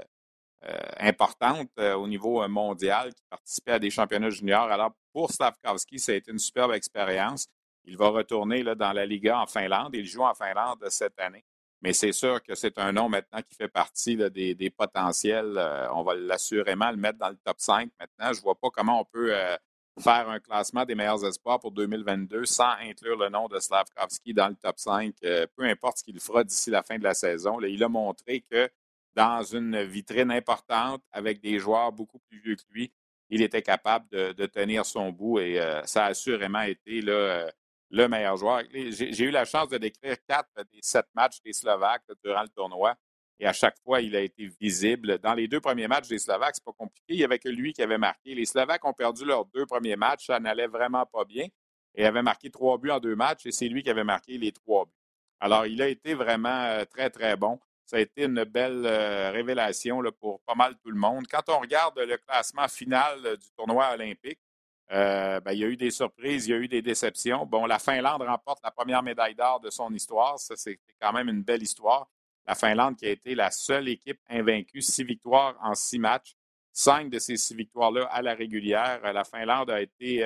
importantes au niveau mondial, qui participaient à des championnats juniors. Alors, pour Slafkovský, ça a été une superbe expérience. Il va retourner là, dans la Liga en Finlande. Il joue en Finlande cette année. Mais c'est sûr que c'est un nom maintenant qui fait partie là, des potentiels. On va l'assurément le mettre dans le top 5 maintenant. Je ne vois pas comment on peut faire un classement des meilleurs espoirs pour 2022 sans inclure le nom de Slafkovský dans le top 5. Peu importe ce qu'il fera d'ici la fin de la saison. Là, il a montré que dans une vitrine importante avec des joueurs beaucoup plus vieux que lui, il était capable de tenir son bout et ça a assurément été là, le meilleur joueur. J'ai eu la chance de décrire 4 des 7 matchs des Slovaques durant le tournoi et à chaque fois, il a été visible. Dans les 2 premiers matchs des Slovaques, c'est pas compliqué. Il n'y avait que lui qui avait marqué. Les Slovaques ont perdu leurs 2 premiers matchs. Ça n'allait vraiment pas bien et avait marqué 3 buts en 2 matchs et c'est lui qui avait marqué les 3 buts. Alors, il a été vraiment très, très bon. Ça a été une belle révélation là, pour pas mal tout le monde. Quand on regarde le classement final du tournoi olympique, il y a eu des surprises, il y a eu des déceptions. Bon, la Finlande remporte la première médaille d'or de son histoire. Ça, c'est quand même une belle histoire. La Finlande qui a été la seule équipe invaincue, 6 victoires en 6 matchs. 5 de ces 6 victoires-là à la régulière. La Finlande a été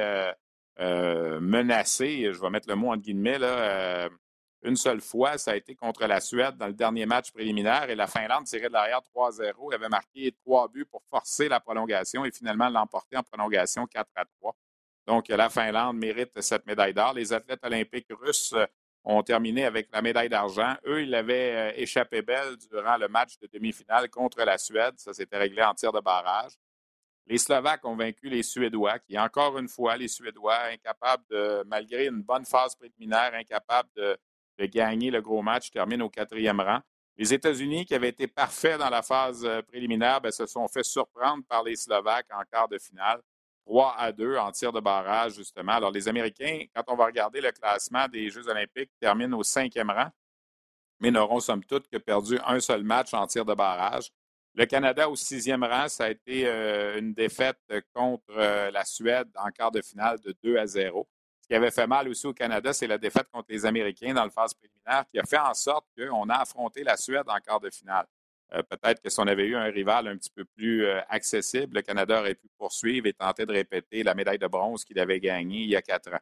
menacée, je vais mettre le mot entre guillemets, là, une seule fois, ça a été contre la Suède dans le dernier match préliminaire et la Finlande tirait de l'arrière 3-0. Elle avait marqué 3 buts pour forcer la prolongation et finalement l'emporter en prolongation 4-3. Donc, la Finlande mérite cette médaille d'or. Les athlètes olympiques russes ont terminé avec la médaille d'argent. Eux, ils avaient échappé belle durant le match de demi-finale contre la Suède. Ça s'était réglé en tir de barrage. Les Slovaques ont vaincu les Suédois, qui, encore une fois, les Suédois, incapables de, malgré une bonne phase préliminaire, incapables de gagner le gros match, terminent au 4e rang. Les États-Unis, qui avaient été parfaits dans la phase préliminaire, se sont fait surprendre par les Slovaques en quart de finale, 3-2 en tir de barrage, justement. Alors, les Américains, quand on va regarder le classement des Jeux olympiques, terminent au 5e rang, mais n'auront somme toute que perdu un seul match en tir de barrage. Le Canada au 6e rang, ça a été une défaite contre la Suède en quart de finale de 2-0. Ce qui avait fait mal aussi au Canada, c'est la défaite contre les Américains dans le phase préliminaire qui a fait en sorte qu'on a affronté la Suède en quart de finale. Peut-être que si on avait eu un rival un petit peu plus accessible, le Canada aurait pu poursuivre et tenter de répéter la médaille de bronze qu'il avait gagnée il y a 4 ans.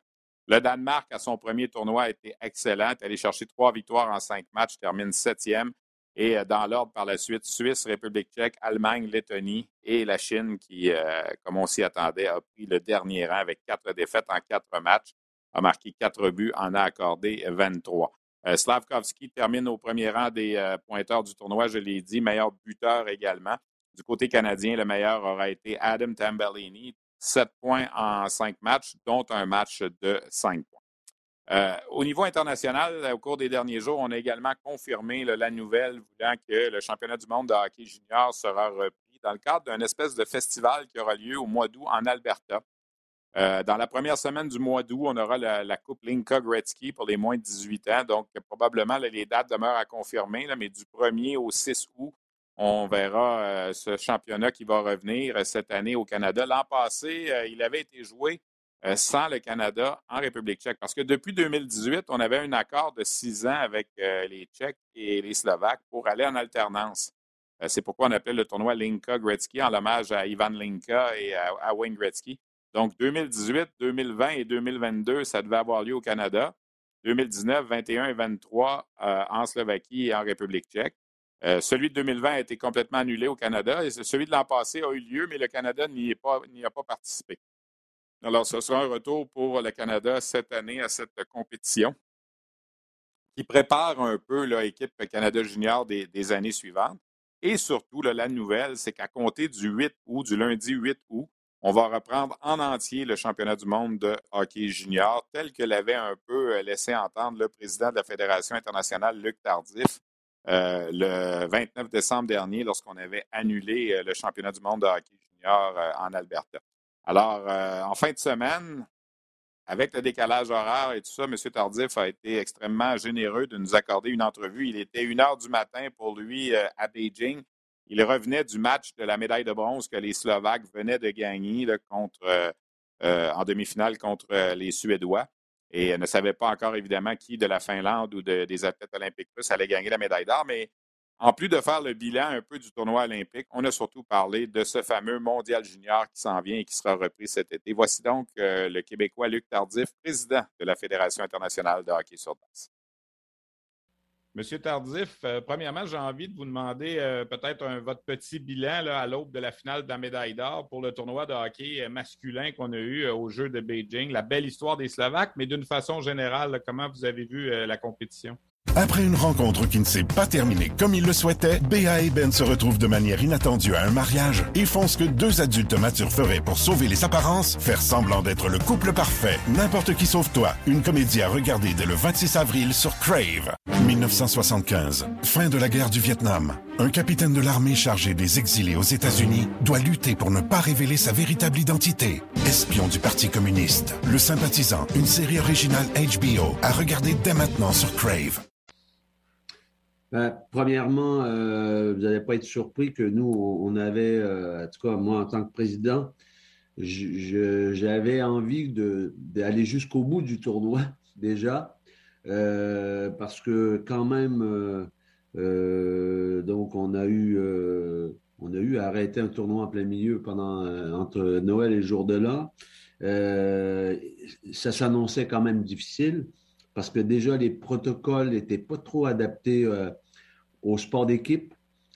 Le Danemark, à son premier tournoi, a été excellent. Est allé chercher 3 victoires en 5 matchs, termine 7e. Et dans l'ordre par la suite, Suisse, République tchèque, Allemagne, Lettonie et la Chine qui, comme on s'y attendait, a pris le dernier rang avec 4 défaites en 4 matchs, a marqué 4 buts, en a accordé 23. Slavkovski termine au premier rang des pointeurs du tournoi, je l'ai dit, meilleur buteur également. Du côté canadien, le meilleur aura été Adam Tambellini, 7 points en 5 matchs, dont un match de 5 points. Au niveau international, au cours des derniers jours, on a également confirmé la nouvelle voulant que le championnat du monde de hockey junior sera repris dans le cadre d'un espèce de festival qui aura lieu au mois d'août en Alberta. Dans la première semaine du mois d'août, on aura la Coupe Linka Gretzky pour les moins de 18 ans. Donc, probablement, les dates demeurent à confirmer, mais du 1er au 6 août, on verra ce championnat qui va revenir cette année au Canada. L'an passé, il avait été joué sans le Canada en République tchèque. Parce que depuis 2018, on avait un accord de 6 ans avec les Tchèques et les Slovaques pour aller en alternance. C'est pourquoi on appelait le tournoi Linka Gretzky en hommage à Ivan Linka et à Wayne Gretzky. Donc, 2018, 2020 et 2022, ça devait avoir lieu au Canada. 2019, 21 et 23 en Slovaquie et en République tchèque. Celui de 2020 a été complètement annulé au Canada et celui de l'an passé a eu lieu, mais le Canada n'y a pas participé. Alors, ce sera un retour pour le Canada cette année à cette compétition qui prépare un peu l'équipe Canada Junior des années suivantes. Et surtout, la nouvelle, c'est qu'à compter du 8 août, du lundi 8 août, on va reprendre en entier le championnat du monde de hockey junior tel que l'avait un peu laissé entendre le président de la Fédération internationale, Luc Tardif, le 29 décembre dernier lorsqu'on avait annulé le championnat du monde de hockey junior en Alberta. Alors, en fin de semaine, avec le décalage horaire et tout ça, M. Tardif a été extrêmement généreux de nous accorder une entrevue. Il était 1h du matin pour lui à Beijing. Il revenait du match de la médaille de bronze que les Slovaques venaient de gagner là, en demi-finale contre les Suédois et ne savait pas encore évidemment qui de la Finlande ou des athlètes olympiques russes allait gagner la médaille d'or. Mais en plus de faire le bilan un peu du tournoi olympique, on a surtout parlé de ce fameux mondial junior qui s'en vient et qui sera repris cet été. Voici donc le Québécois Luc Tardif, président de la Fédération internationale de hockey sur glace. Monsieur Tardif, premièrement, j'ai envie de vous demander peut-être votre petit bilan là, à l'aube de la finale de la médaille d'or pour le tournoi de hockey masculin qu'on a eu aux Jeux de Beijing. La belle histoire des Slovaques, mais d'une façon générale, là, comment vous avez vu la compétition? Après une rencontre qui ne s'est pas terminée comme il le souhaitait, Béa et Ben se retrouvent de manière inattendue à un mariage et font ce que 2 adultes matures feraient pour sauver les apparences, faire semblant d'être le couple parfait. N'importe qui sauve toi, une comédie à regarder dès le 26 avril sur Crave. 1975, fin de la guerre du Vietnam. Un capitaine de l'armée chargé des exilés aux États-Unis doit lutter pour ne pas révéler sa véritable identité. Espion du Parti communiste, Le Sympathisant, une série originale HBO à regarder dès maintenant sur Crave. Premièrement, vous n'allez pas être surpris que nous, on avait, en tout cas moi en tant que président, j'avais envie d'aller jusqu'au bout du tournoi déjà, parce que quand même, donc on a eu à arrêter un tournoi en plein milieu entre Noël et le jour de l'an. Ça s'annonçait quand même difficile parce que déjà les protocoles n'étaient pas trop adaptés au sport d'équipe.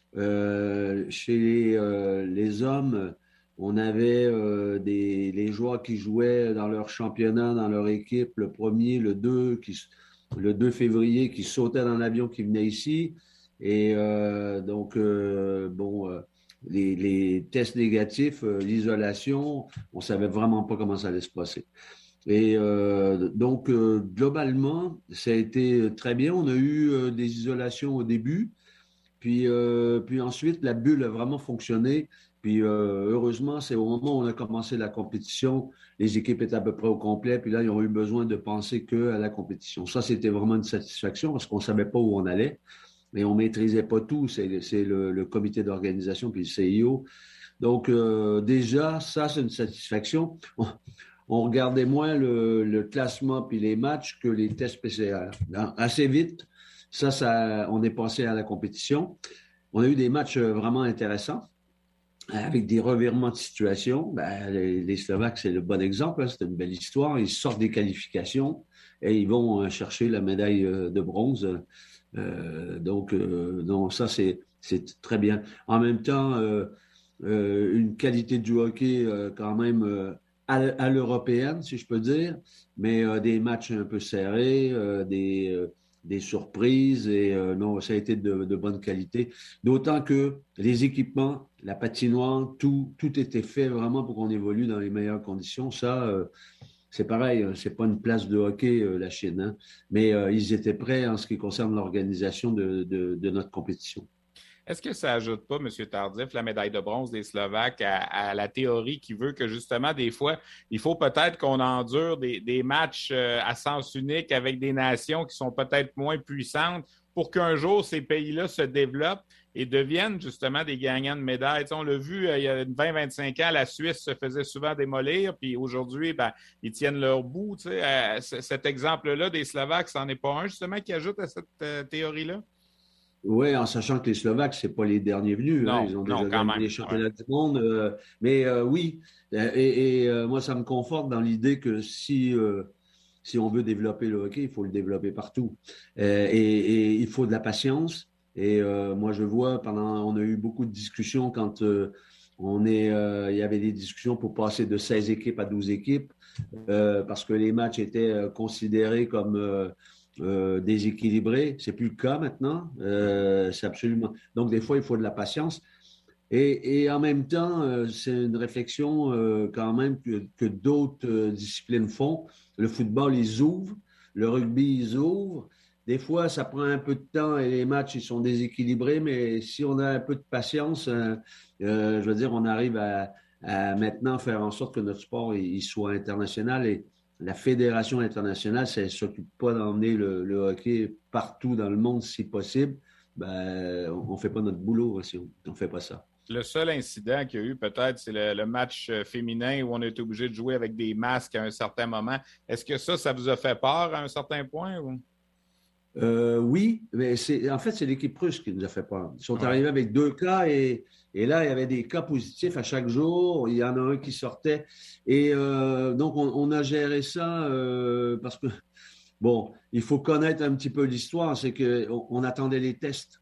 Chez les hommes, on avait les joueurs qui jouaient dans leur championnat, dans leur équipe, le 1er, le 2 février, qui sautaient dans l'avion, qui venaient ici. Et les tests négatifs, l'isolation, on ne savait vraiment pas comment ça allait se passer. Et globalement, ça a été très bien. On a eu des isolations au début, puis ensuite, la bulle a vraiment fonctionné. Puis heureusement, c'est au moment où on a commencé la compétition, les équipes étaient à peu près au complet, puis là, ils ont eu besoin de penser qu'à la compétition. Ça, c'était vraiment une satisfaction parce qu'on ne savait pas où on allait, mais on ne maîtrisait pas tout. C'est le comité d'organisation puis le CIO. Donc déjà, ça, c'est une satisfaction. On regardait moins le classement puis les matchs que les tests PCR. Assez vite, ça, on est passé à la compétition. On a eu des matchs vraiment intéressants. avec des revirements de situation. Les Slovaques, c'est le bon exemple. Hein, c'est une belle histoire. Ils sortent des qualifications et ils vont chercher la médaille de bronze. Donc, ça, c'est très bien. En même temps, une qualité du hockey quand même à l'européenne, si je peux dire, mais des matchs un peu serrés, des surprises et non, ça a été de bonne qualité. D'autant que les équipements, la patinoire, tout était fait vraiment pour qu'on évolue dans les meilleures conditions. Ça, c'est pareil, c'est pas une place de hockey, la Chine, hein, mais ils étaient prêts en ce qui concerne l'organisation de notre compétition. Est-ce que ça n'ajoute pas, M. Tardif, la médaille de bronze des Slovaques à la théorie qui veut que, justement, des fois, il faut peut-être qu'on endure des matchs à sens unique avec des nations qui sont peut-être moins puissantes pour qu'un jour, ces pays-là se développent et deviennent, justement, des gagnants de médailles? On l'a vu, il y a 20-25 ans, la Suisse se faisait souvent démolir, puis aujourd'hui, ils tiennent leur bout. Cet exemple-là des Slovaques, c'en est pas un, justement, qui ajoute à cette théorie-là? Oui, en sachant que les Slovaques, c'est pas les derniers venus. Non, hein. Ils ont déjà gagné les championnats du monde. Mais oui, moi, ça me conforte dans l'idée que si on veut développer le hockey, il faut le développer partout. Et il faut de la patience. Et moi, je vois, on a eu beaucoup de discussions quand il y avait des discussions pour passer de 16 équipes à 12 équipes, parce que les matchs étaient considérés comme déséquilibré. C'est plus le cas maintenant. C'est absolument. Donc, des fois, il faut de la patience. Et en même temps, c'est une réflexion quand même que d'autres disciplines font. Le football, ils ouvrent. Le rugby, ils ouvrent. Des fois, ça prend un peu de temps et les matchs, ils sont déséquilibrés. Mais si on a un peu de patience, je veux dire, on arrive à maintenant faire en sorte que notre sport il soit international. Et la Fédération internationale, si elle ne s'occupe pas d'emmener le hockey partout dans le monde si possible, on ne fait pas notre boulot si on ne fait pas ça. Le seul incident qu'il y a eu, peut-être, c'est le match féminin où on a été obligé de jouer avec des masques à un certain moment. Est-ce que ça vous a fait peur à un certain point? Ou? Oui, mais en fait, c'est l'équipe russe qui nous a fait peur. Ils sont arrivés avec 2 cas et là, il y avait des cas positifs à chaque jour. Il y en a un qui sortait. Et donc, on a géré ça parce que, bon, il faut connaître un petit peu l'histoire. C'est qu'on attendait les tests.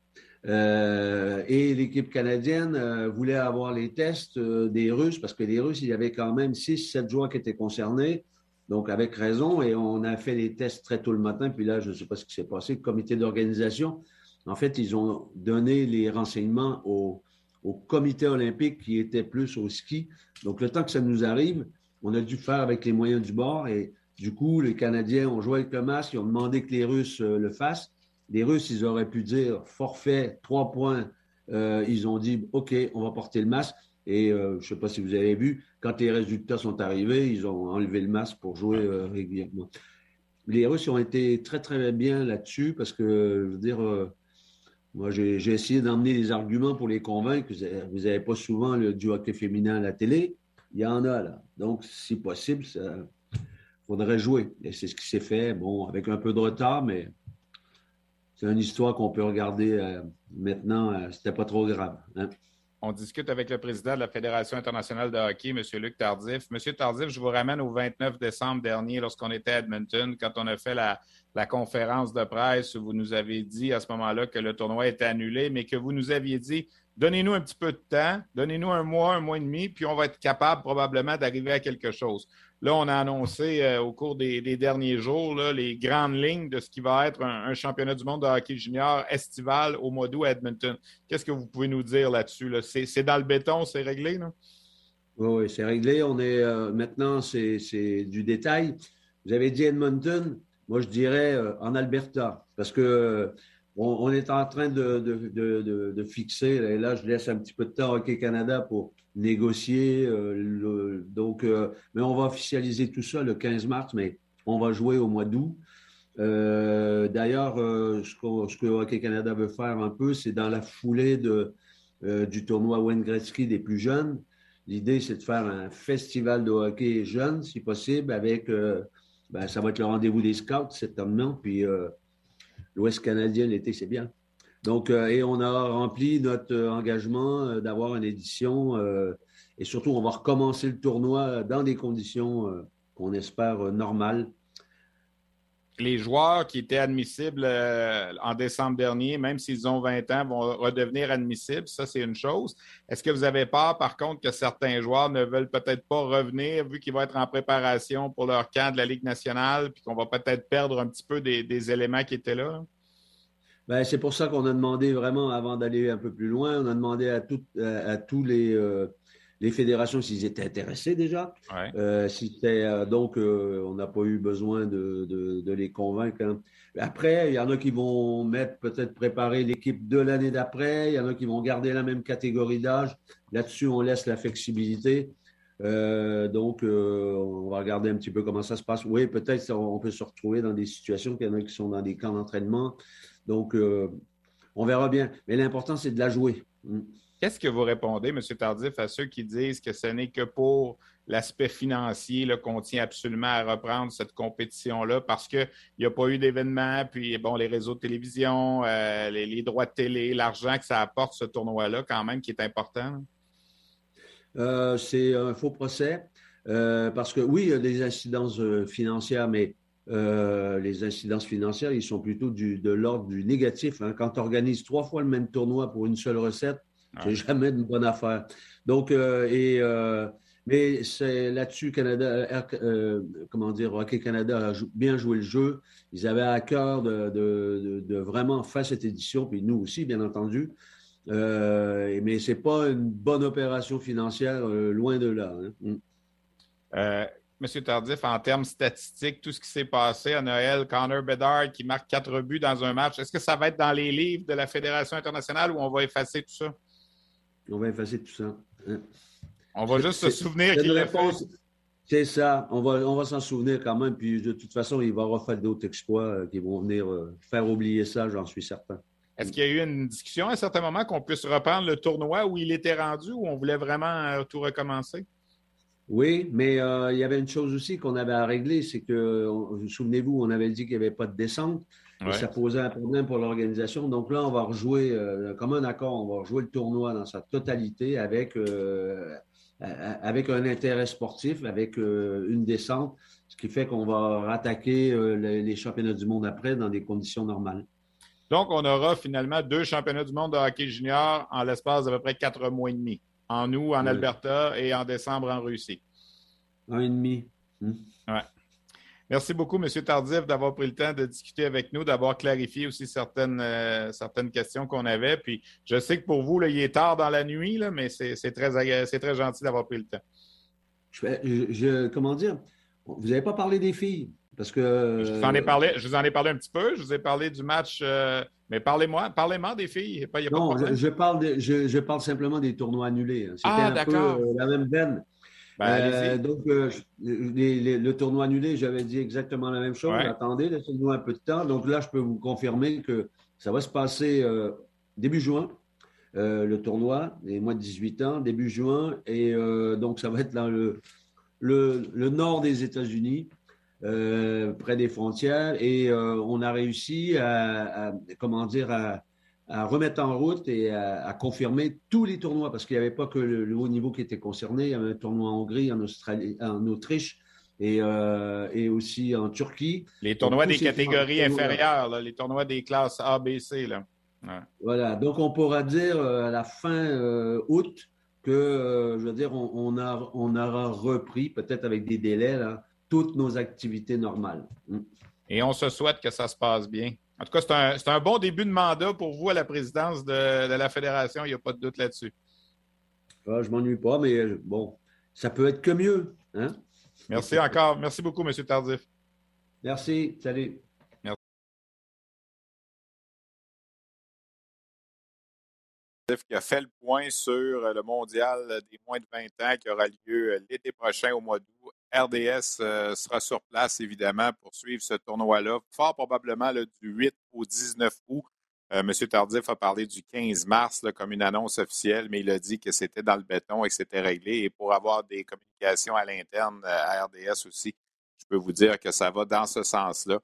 Et l'équipe canadienne voulait avoir les tests des Russes parce que les Russes, il y avait quand même 6-7 joueurs qui étaient concernés. Donc, avec raison, et on a fait les tests très tôt le matin. Puis là, je ne sais pas ce qui s'est passé. Le comité d'organisation, en fait, ils ont donné les renseignements au comité olympique qui était plus au ski. Donc, le temps que ça nous arrive, on a dû faire avec les moyens du bord. Et du coup, les Canadiens ont joué avec le masque. Ils ont demandé que les Russes le fassent. Les Russes, ils auraient pu dire forfait, 3 points. Ils ont dit, OK, on va porter le masque. Et je ne sais pas si vous avez vu, quand les résultats sont arrivés, ils ont enlevé le masque pour jouer régulièrement. Les Russes ont été très, très bien là-dessus parce que, je veux dire, moi, j'ai essayé d'emmener des arguments pour les convaincre. Vous n'avez pas souvent du hockey féminin à la télé. Il y en a, là. Donc, si possible, il faudrait jouer. Et c'est ce qui s'est fait, bon, avec un peu de retard, mais c'est une histoire qu'on peut regarder maintenant. C'était pas trop grave, hein? On discute avec le président de la Fédération internationale de hockey, M. Luc Tardif. M. Tardif, je vous ramène au 29 décembre dernier, lorsqu'on était à Edmonton, quand on a fait la conférence de presse où vous nous avez dit à ce moment-là que le tournoi était annulé, mais que vous nous aviez dit « Donnez-nous un petit peu de temps, donnez-nous un mois et demi, puis on va être capable probablement d'arriver à quelque chose. » Là, on a annoncé au cours des derniers jours là, les grandes lignes de ce qui va être un championnat du monde de hockey junior estival au mois d'août à Edmonton. Qu'est-ce que vous pouvez nous dire là-dessus? Là? C'est dans le béton, c'est réglé? Là? Oui, c'est réglé. On est maintenant, c'est du détail. Vous avez dit Edmonton, moi je dirais en Alberta, parce que on est en train de fixer, et là je laisse un petit peu de temps à Hockey Canada pour négocier. Mais on va officialiser tout ça le 15 mars, mais on va jouer au mois d'août. D'ailleurs, ce que Hockey Canada veut faire un peu, c'est dans la foulée du tournoi Wayne Gretzky des plus jeunes. L'idée, c'est de faire un festival de hockey jeune, si possible, avec, ça va être le rendez-vous des scouts, certainement, puis l'Ouest canadien, l'été, c'est bien. Donc, et on a rempli notre engagement d'avoir une édition et surtout, on va recommencer le tournoi dans des conditions qu'on espère normales. Les joueurs qui étaient admissibles en décembre dernier, même s'ils ont 20 ans, vont redevenir admissibles. Ça, c'est une chose. Est-ce que vous avez peur, par contre, que certains joueurs ne veulent peut-être pas revenir vu qu'ils vont être en préparation pour leur camp de la Ligue nationale puis qu'on va peut-être perdre un petit peu des éléments qui étaient là? Ben, c'est pour ça qu'on a demandé vraiment, avant d'aller un peu plus loin, on a demandé à tous les fédérations s'ils étaient intéressés déjà. Ouais. Donc, on n'a pas eu besoin de les convaincre. Hein. Après, il y en a qui vont peut-être préparer l'équipe de l'année d'après. Il y en a qui vont garder la même catégorie d'âge. Là-dessus, on laisse la flexibilité. Donc, on va regarder un petit peu comment ça se passe. Oui, peut-être on peut se retrouver dans des situations qu'il y en a qui sont dans des camps d'entraînement. Donc, on verra bien. Mais l'important, c'est de la jouer. Qu'est-ce que vous répondez, M. Tardif, à ceux qui disent que ce n'est que pour l'aspect financier là, qu'on tient absolument à reprendre cette compétition-là parce qu'il n'y a pas eu d'événement, puis bon, les réseaux de télévision, les droits de télé, l'argent que ça apporte ce tournoi-là quand même qui est important? C'est un faux procès parce que oui, il y a des incidences financières, mais les incidences financières, ils sont plutôt de l'ordre du négatif. Hein. Quand tu organises 3 fois le même tournoi pour une seule recette, c'est jamais une bonne affaire. Donc, mais c'est là-dessus, Hockey Canada a bien joué le jeu. Ils avaient à cœur de vraiment faire cette édition, puis nous aussi, bien entendu. Mais ce n'est pas une bonne opération financière, loin de là. Hein. Monsieur Tardif, en termes statistiques, tout ce qui s'est passé à Noël, Connor Bedard qui marque 4 buts dans un match, est-ce que ça va être dans les livres de la Fédération internationale ou on va effacer tout ça? On va effacer tout ça. Hein. On va juste se souvenir qu'il l'a fait. C'est ça. On va s'en souvenir quand même. Puis de toute façon, il va refaire d'autres exploits qui vont venir faire oublier ça, j'en suis certain. Est-ce qu'il y a eu une discussion à un certain moment qu'on puisse reprendre le tournoi où il était rendu ou on voulait vraiment tout recommencer? Oui, mais il y avait une chose aussi qu'on avait à régler, c'est que, souvenez-vous, on avait dit qu'il n'y avait pas de descente et ça posait un problème pour l'organisation. Donc là, on va rejouer, comme un accord, on va rejouer le tournoi dans sa totalité avec un intérêt sportif, avec une descente, ce qui fait qu'on va rattaquer les championnats du monde après dans des conditions normales. Donc, on aura finalement 2 championnats du monde de hockey junior en l'espace d'à peu près 4 mois et demi. En août, en Alberta et en décembre, en Russie. 1 et demi. Ouais. Merci beaucoup, M. Tardif, d'avoir pris le temps de discuter avec nous, d'avoir clarifié aussi certaines questions qu'on avait. Puis, je sais que pour vous, là, il est tard dans la nuit, là, mais c'est très gentil d'avoir pris le temps. Comment dire? Vous n'avez pas parlé des filles. Parce que, je vous en ai parlé un petit peu. Je vous ai parlé du match, mais parlez-moi des filles. Il y a non, je parle simplement des tournois annulés. C'était un peu la même veine. Donc, le tournoi annulé, j'avais dit exactement la même chose. Ouais. Attendez, laissez-nous un peu de temps. Donc là, je peux vous confirmer que ça va se passer début juin, le tournoi, les mois de 18 ans, début juin. Et donc, ça va être dans le nord des États-Unis. Près des frontières et on a réussi à remettre en route et à confirmer tous les tournois parce qu'il n'y avait pas que le haut niveau qui était concerné, il y avait un tournoi en Hongrie, en Australie, en Autriche et aussi en Turquie. Les tournois des catégories inférieures, là, les tournois des classes A, B, C. Là. Ouais. Voilà, donc on pourra dire à la fin août que, je veux dire, on aura repris, peut-être avec des délais, là, toutes nos activités normales. Et on se souhaite que ça se passe bien. En tout cas, c'est un bon début de mandat pour vous à la présidence de la Fédération. Il n'y a pas de doute là-dessus. Je ne m'ennuie pas, mais bon, ça peut être que mieux. Hein? Merci encore. Merci beaucoup, M. Tardif. Merci. Salut. Qui a fait le point sur le mondial des moins de 20 ans qui aura lieu l'été prochain au mois d'août. RDS sera sur place, évidemment, pour suivre ce tournoi-là, fort probablement là, du 8 au 19 août. M. Tardif a parlé du 15 mars là, comme une annonce officielle, mais il a dit que c'était dans le béton et que c'était réglé. Et pour avoir des communications à l'interne à RDS aussi, je peux vous dire que ça va dans ce sens-là.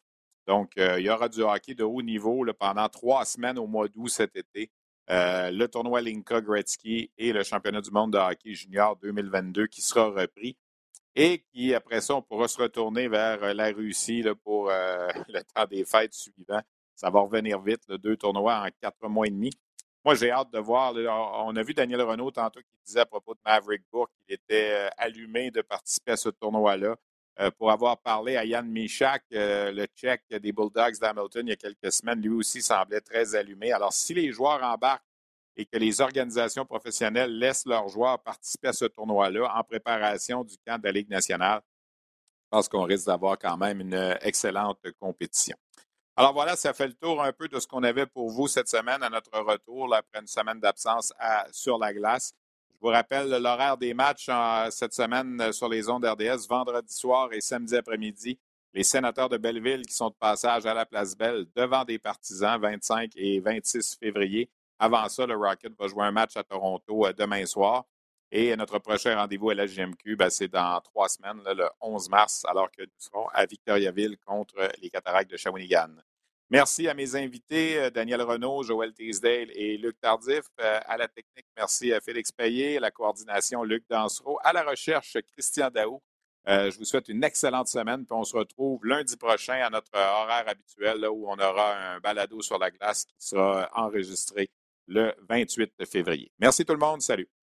Donc, il y aura du hockey de haut niveau là, pendant 3 semaines au mois d'août cet été. Le tournoi Linka Gretzky et le championnat du monde de hockey junior 2022 qui sera repris. Et qui, après ça, on pourra se retourner vers la Russie là, pour le temps des fêtes suivant. Ça va revenir vite, 2 tournois en 4 mois et demi. Moi, j'ai hâte de voir. Là, on a vu Daniel Renaud tantôt qui disait à propos de Maverick Bourque qu'il était allumé de participer à ce tournoi-là. Pour avoir parlé à Jan Mysak, le Tchèque des Bulldogs d'Hamilton, il y a quelques semaines, lui aussi semblait très allumé. Alors, si les joueurs embarquent et que les organisations professionnelles laissent leurs joueurs participer à ce tournoi-là en préparation du camp de la Ligue nationale, je pense qu'on risque d'avoir quand même une excellente compétition. Alors voilà, ça fait le tour un peu de ce qu'on avait pour vous cette semaine à notre retour, là, après une semaine d'absence sur la glace. Je vous rappelle l'horaire des matchs cette semaine sur les ondes RDS, vendredi soir et samedi après-midi. Les Sénateurs de Belleville qui sont de passage à la Place Belle devant des Partisans, 25 et 26 février. Avant ça, le Rocket va jouer un match à Toronto demain soir. Et notre prochain rendez-vous à la JMQ, c'est dans 3 semaines, là, le 11 mars, alors que nous serons à Victoriaville contre les Cataractes de Shawinigan. Merci à mes invités, Daniel Renaud, Joël Teasdale et Luc Tardif. À la technique, merci à Félix Payet, à la coordination, Luc Dansereau, à la recherche, Christian Daou. Je vous souhaite une excellente semaine, puis on se retrouve lundi prochain à notre horaire habituel, là, où on aura un balado sur la glace qui sera enregistré le 28 février. Merci tout le monde, salut.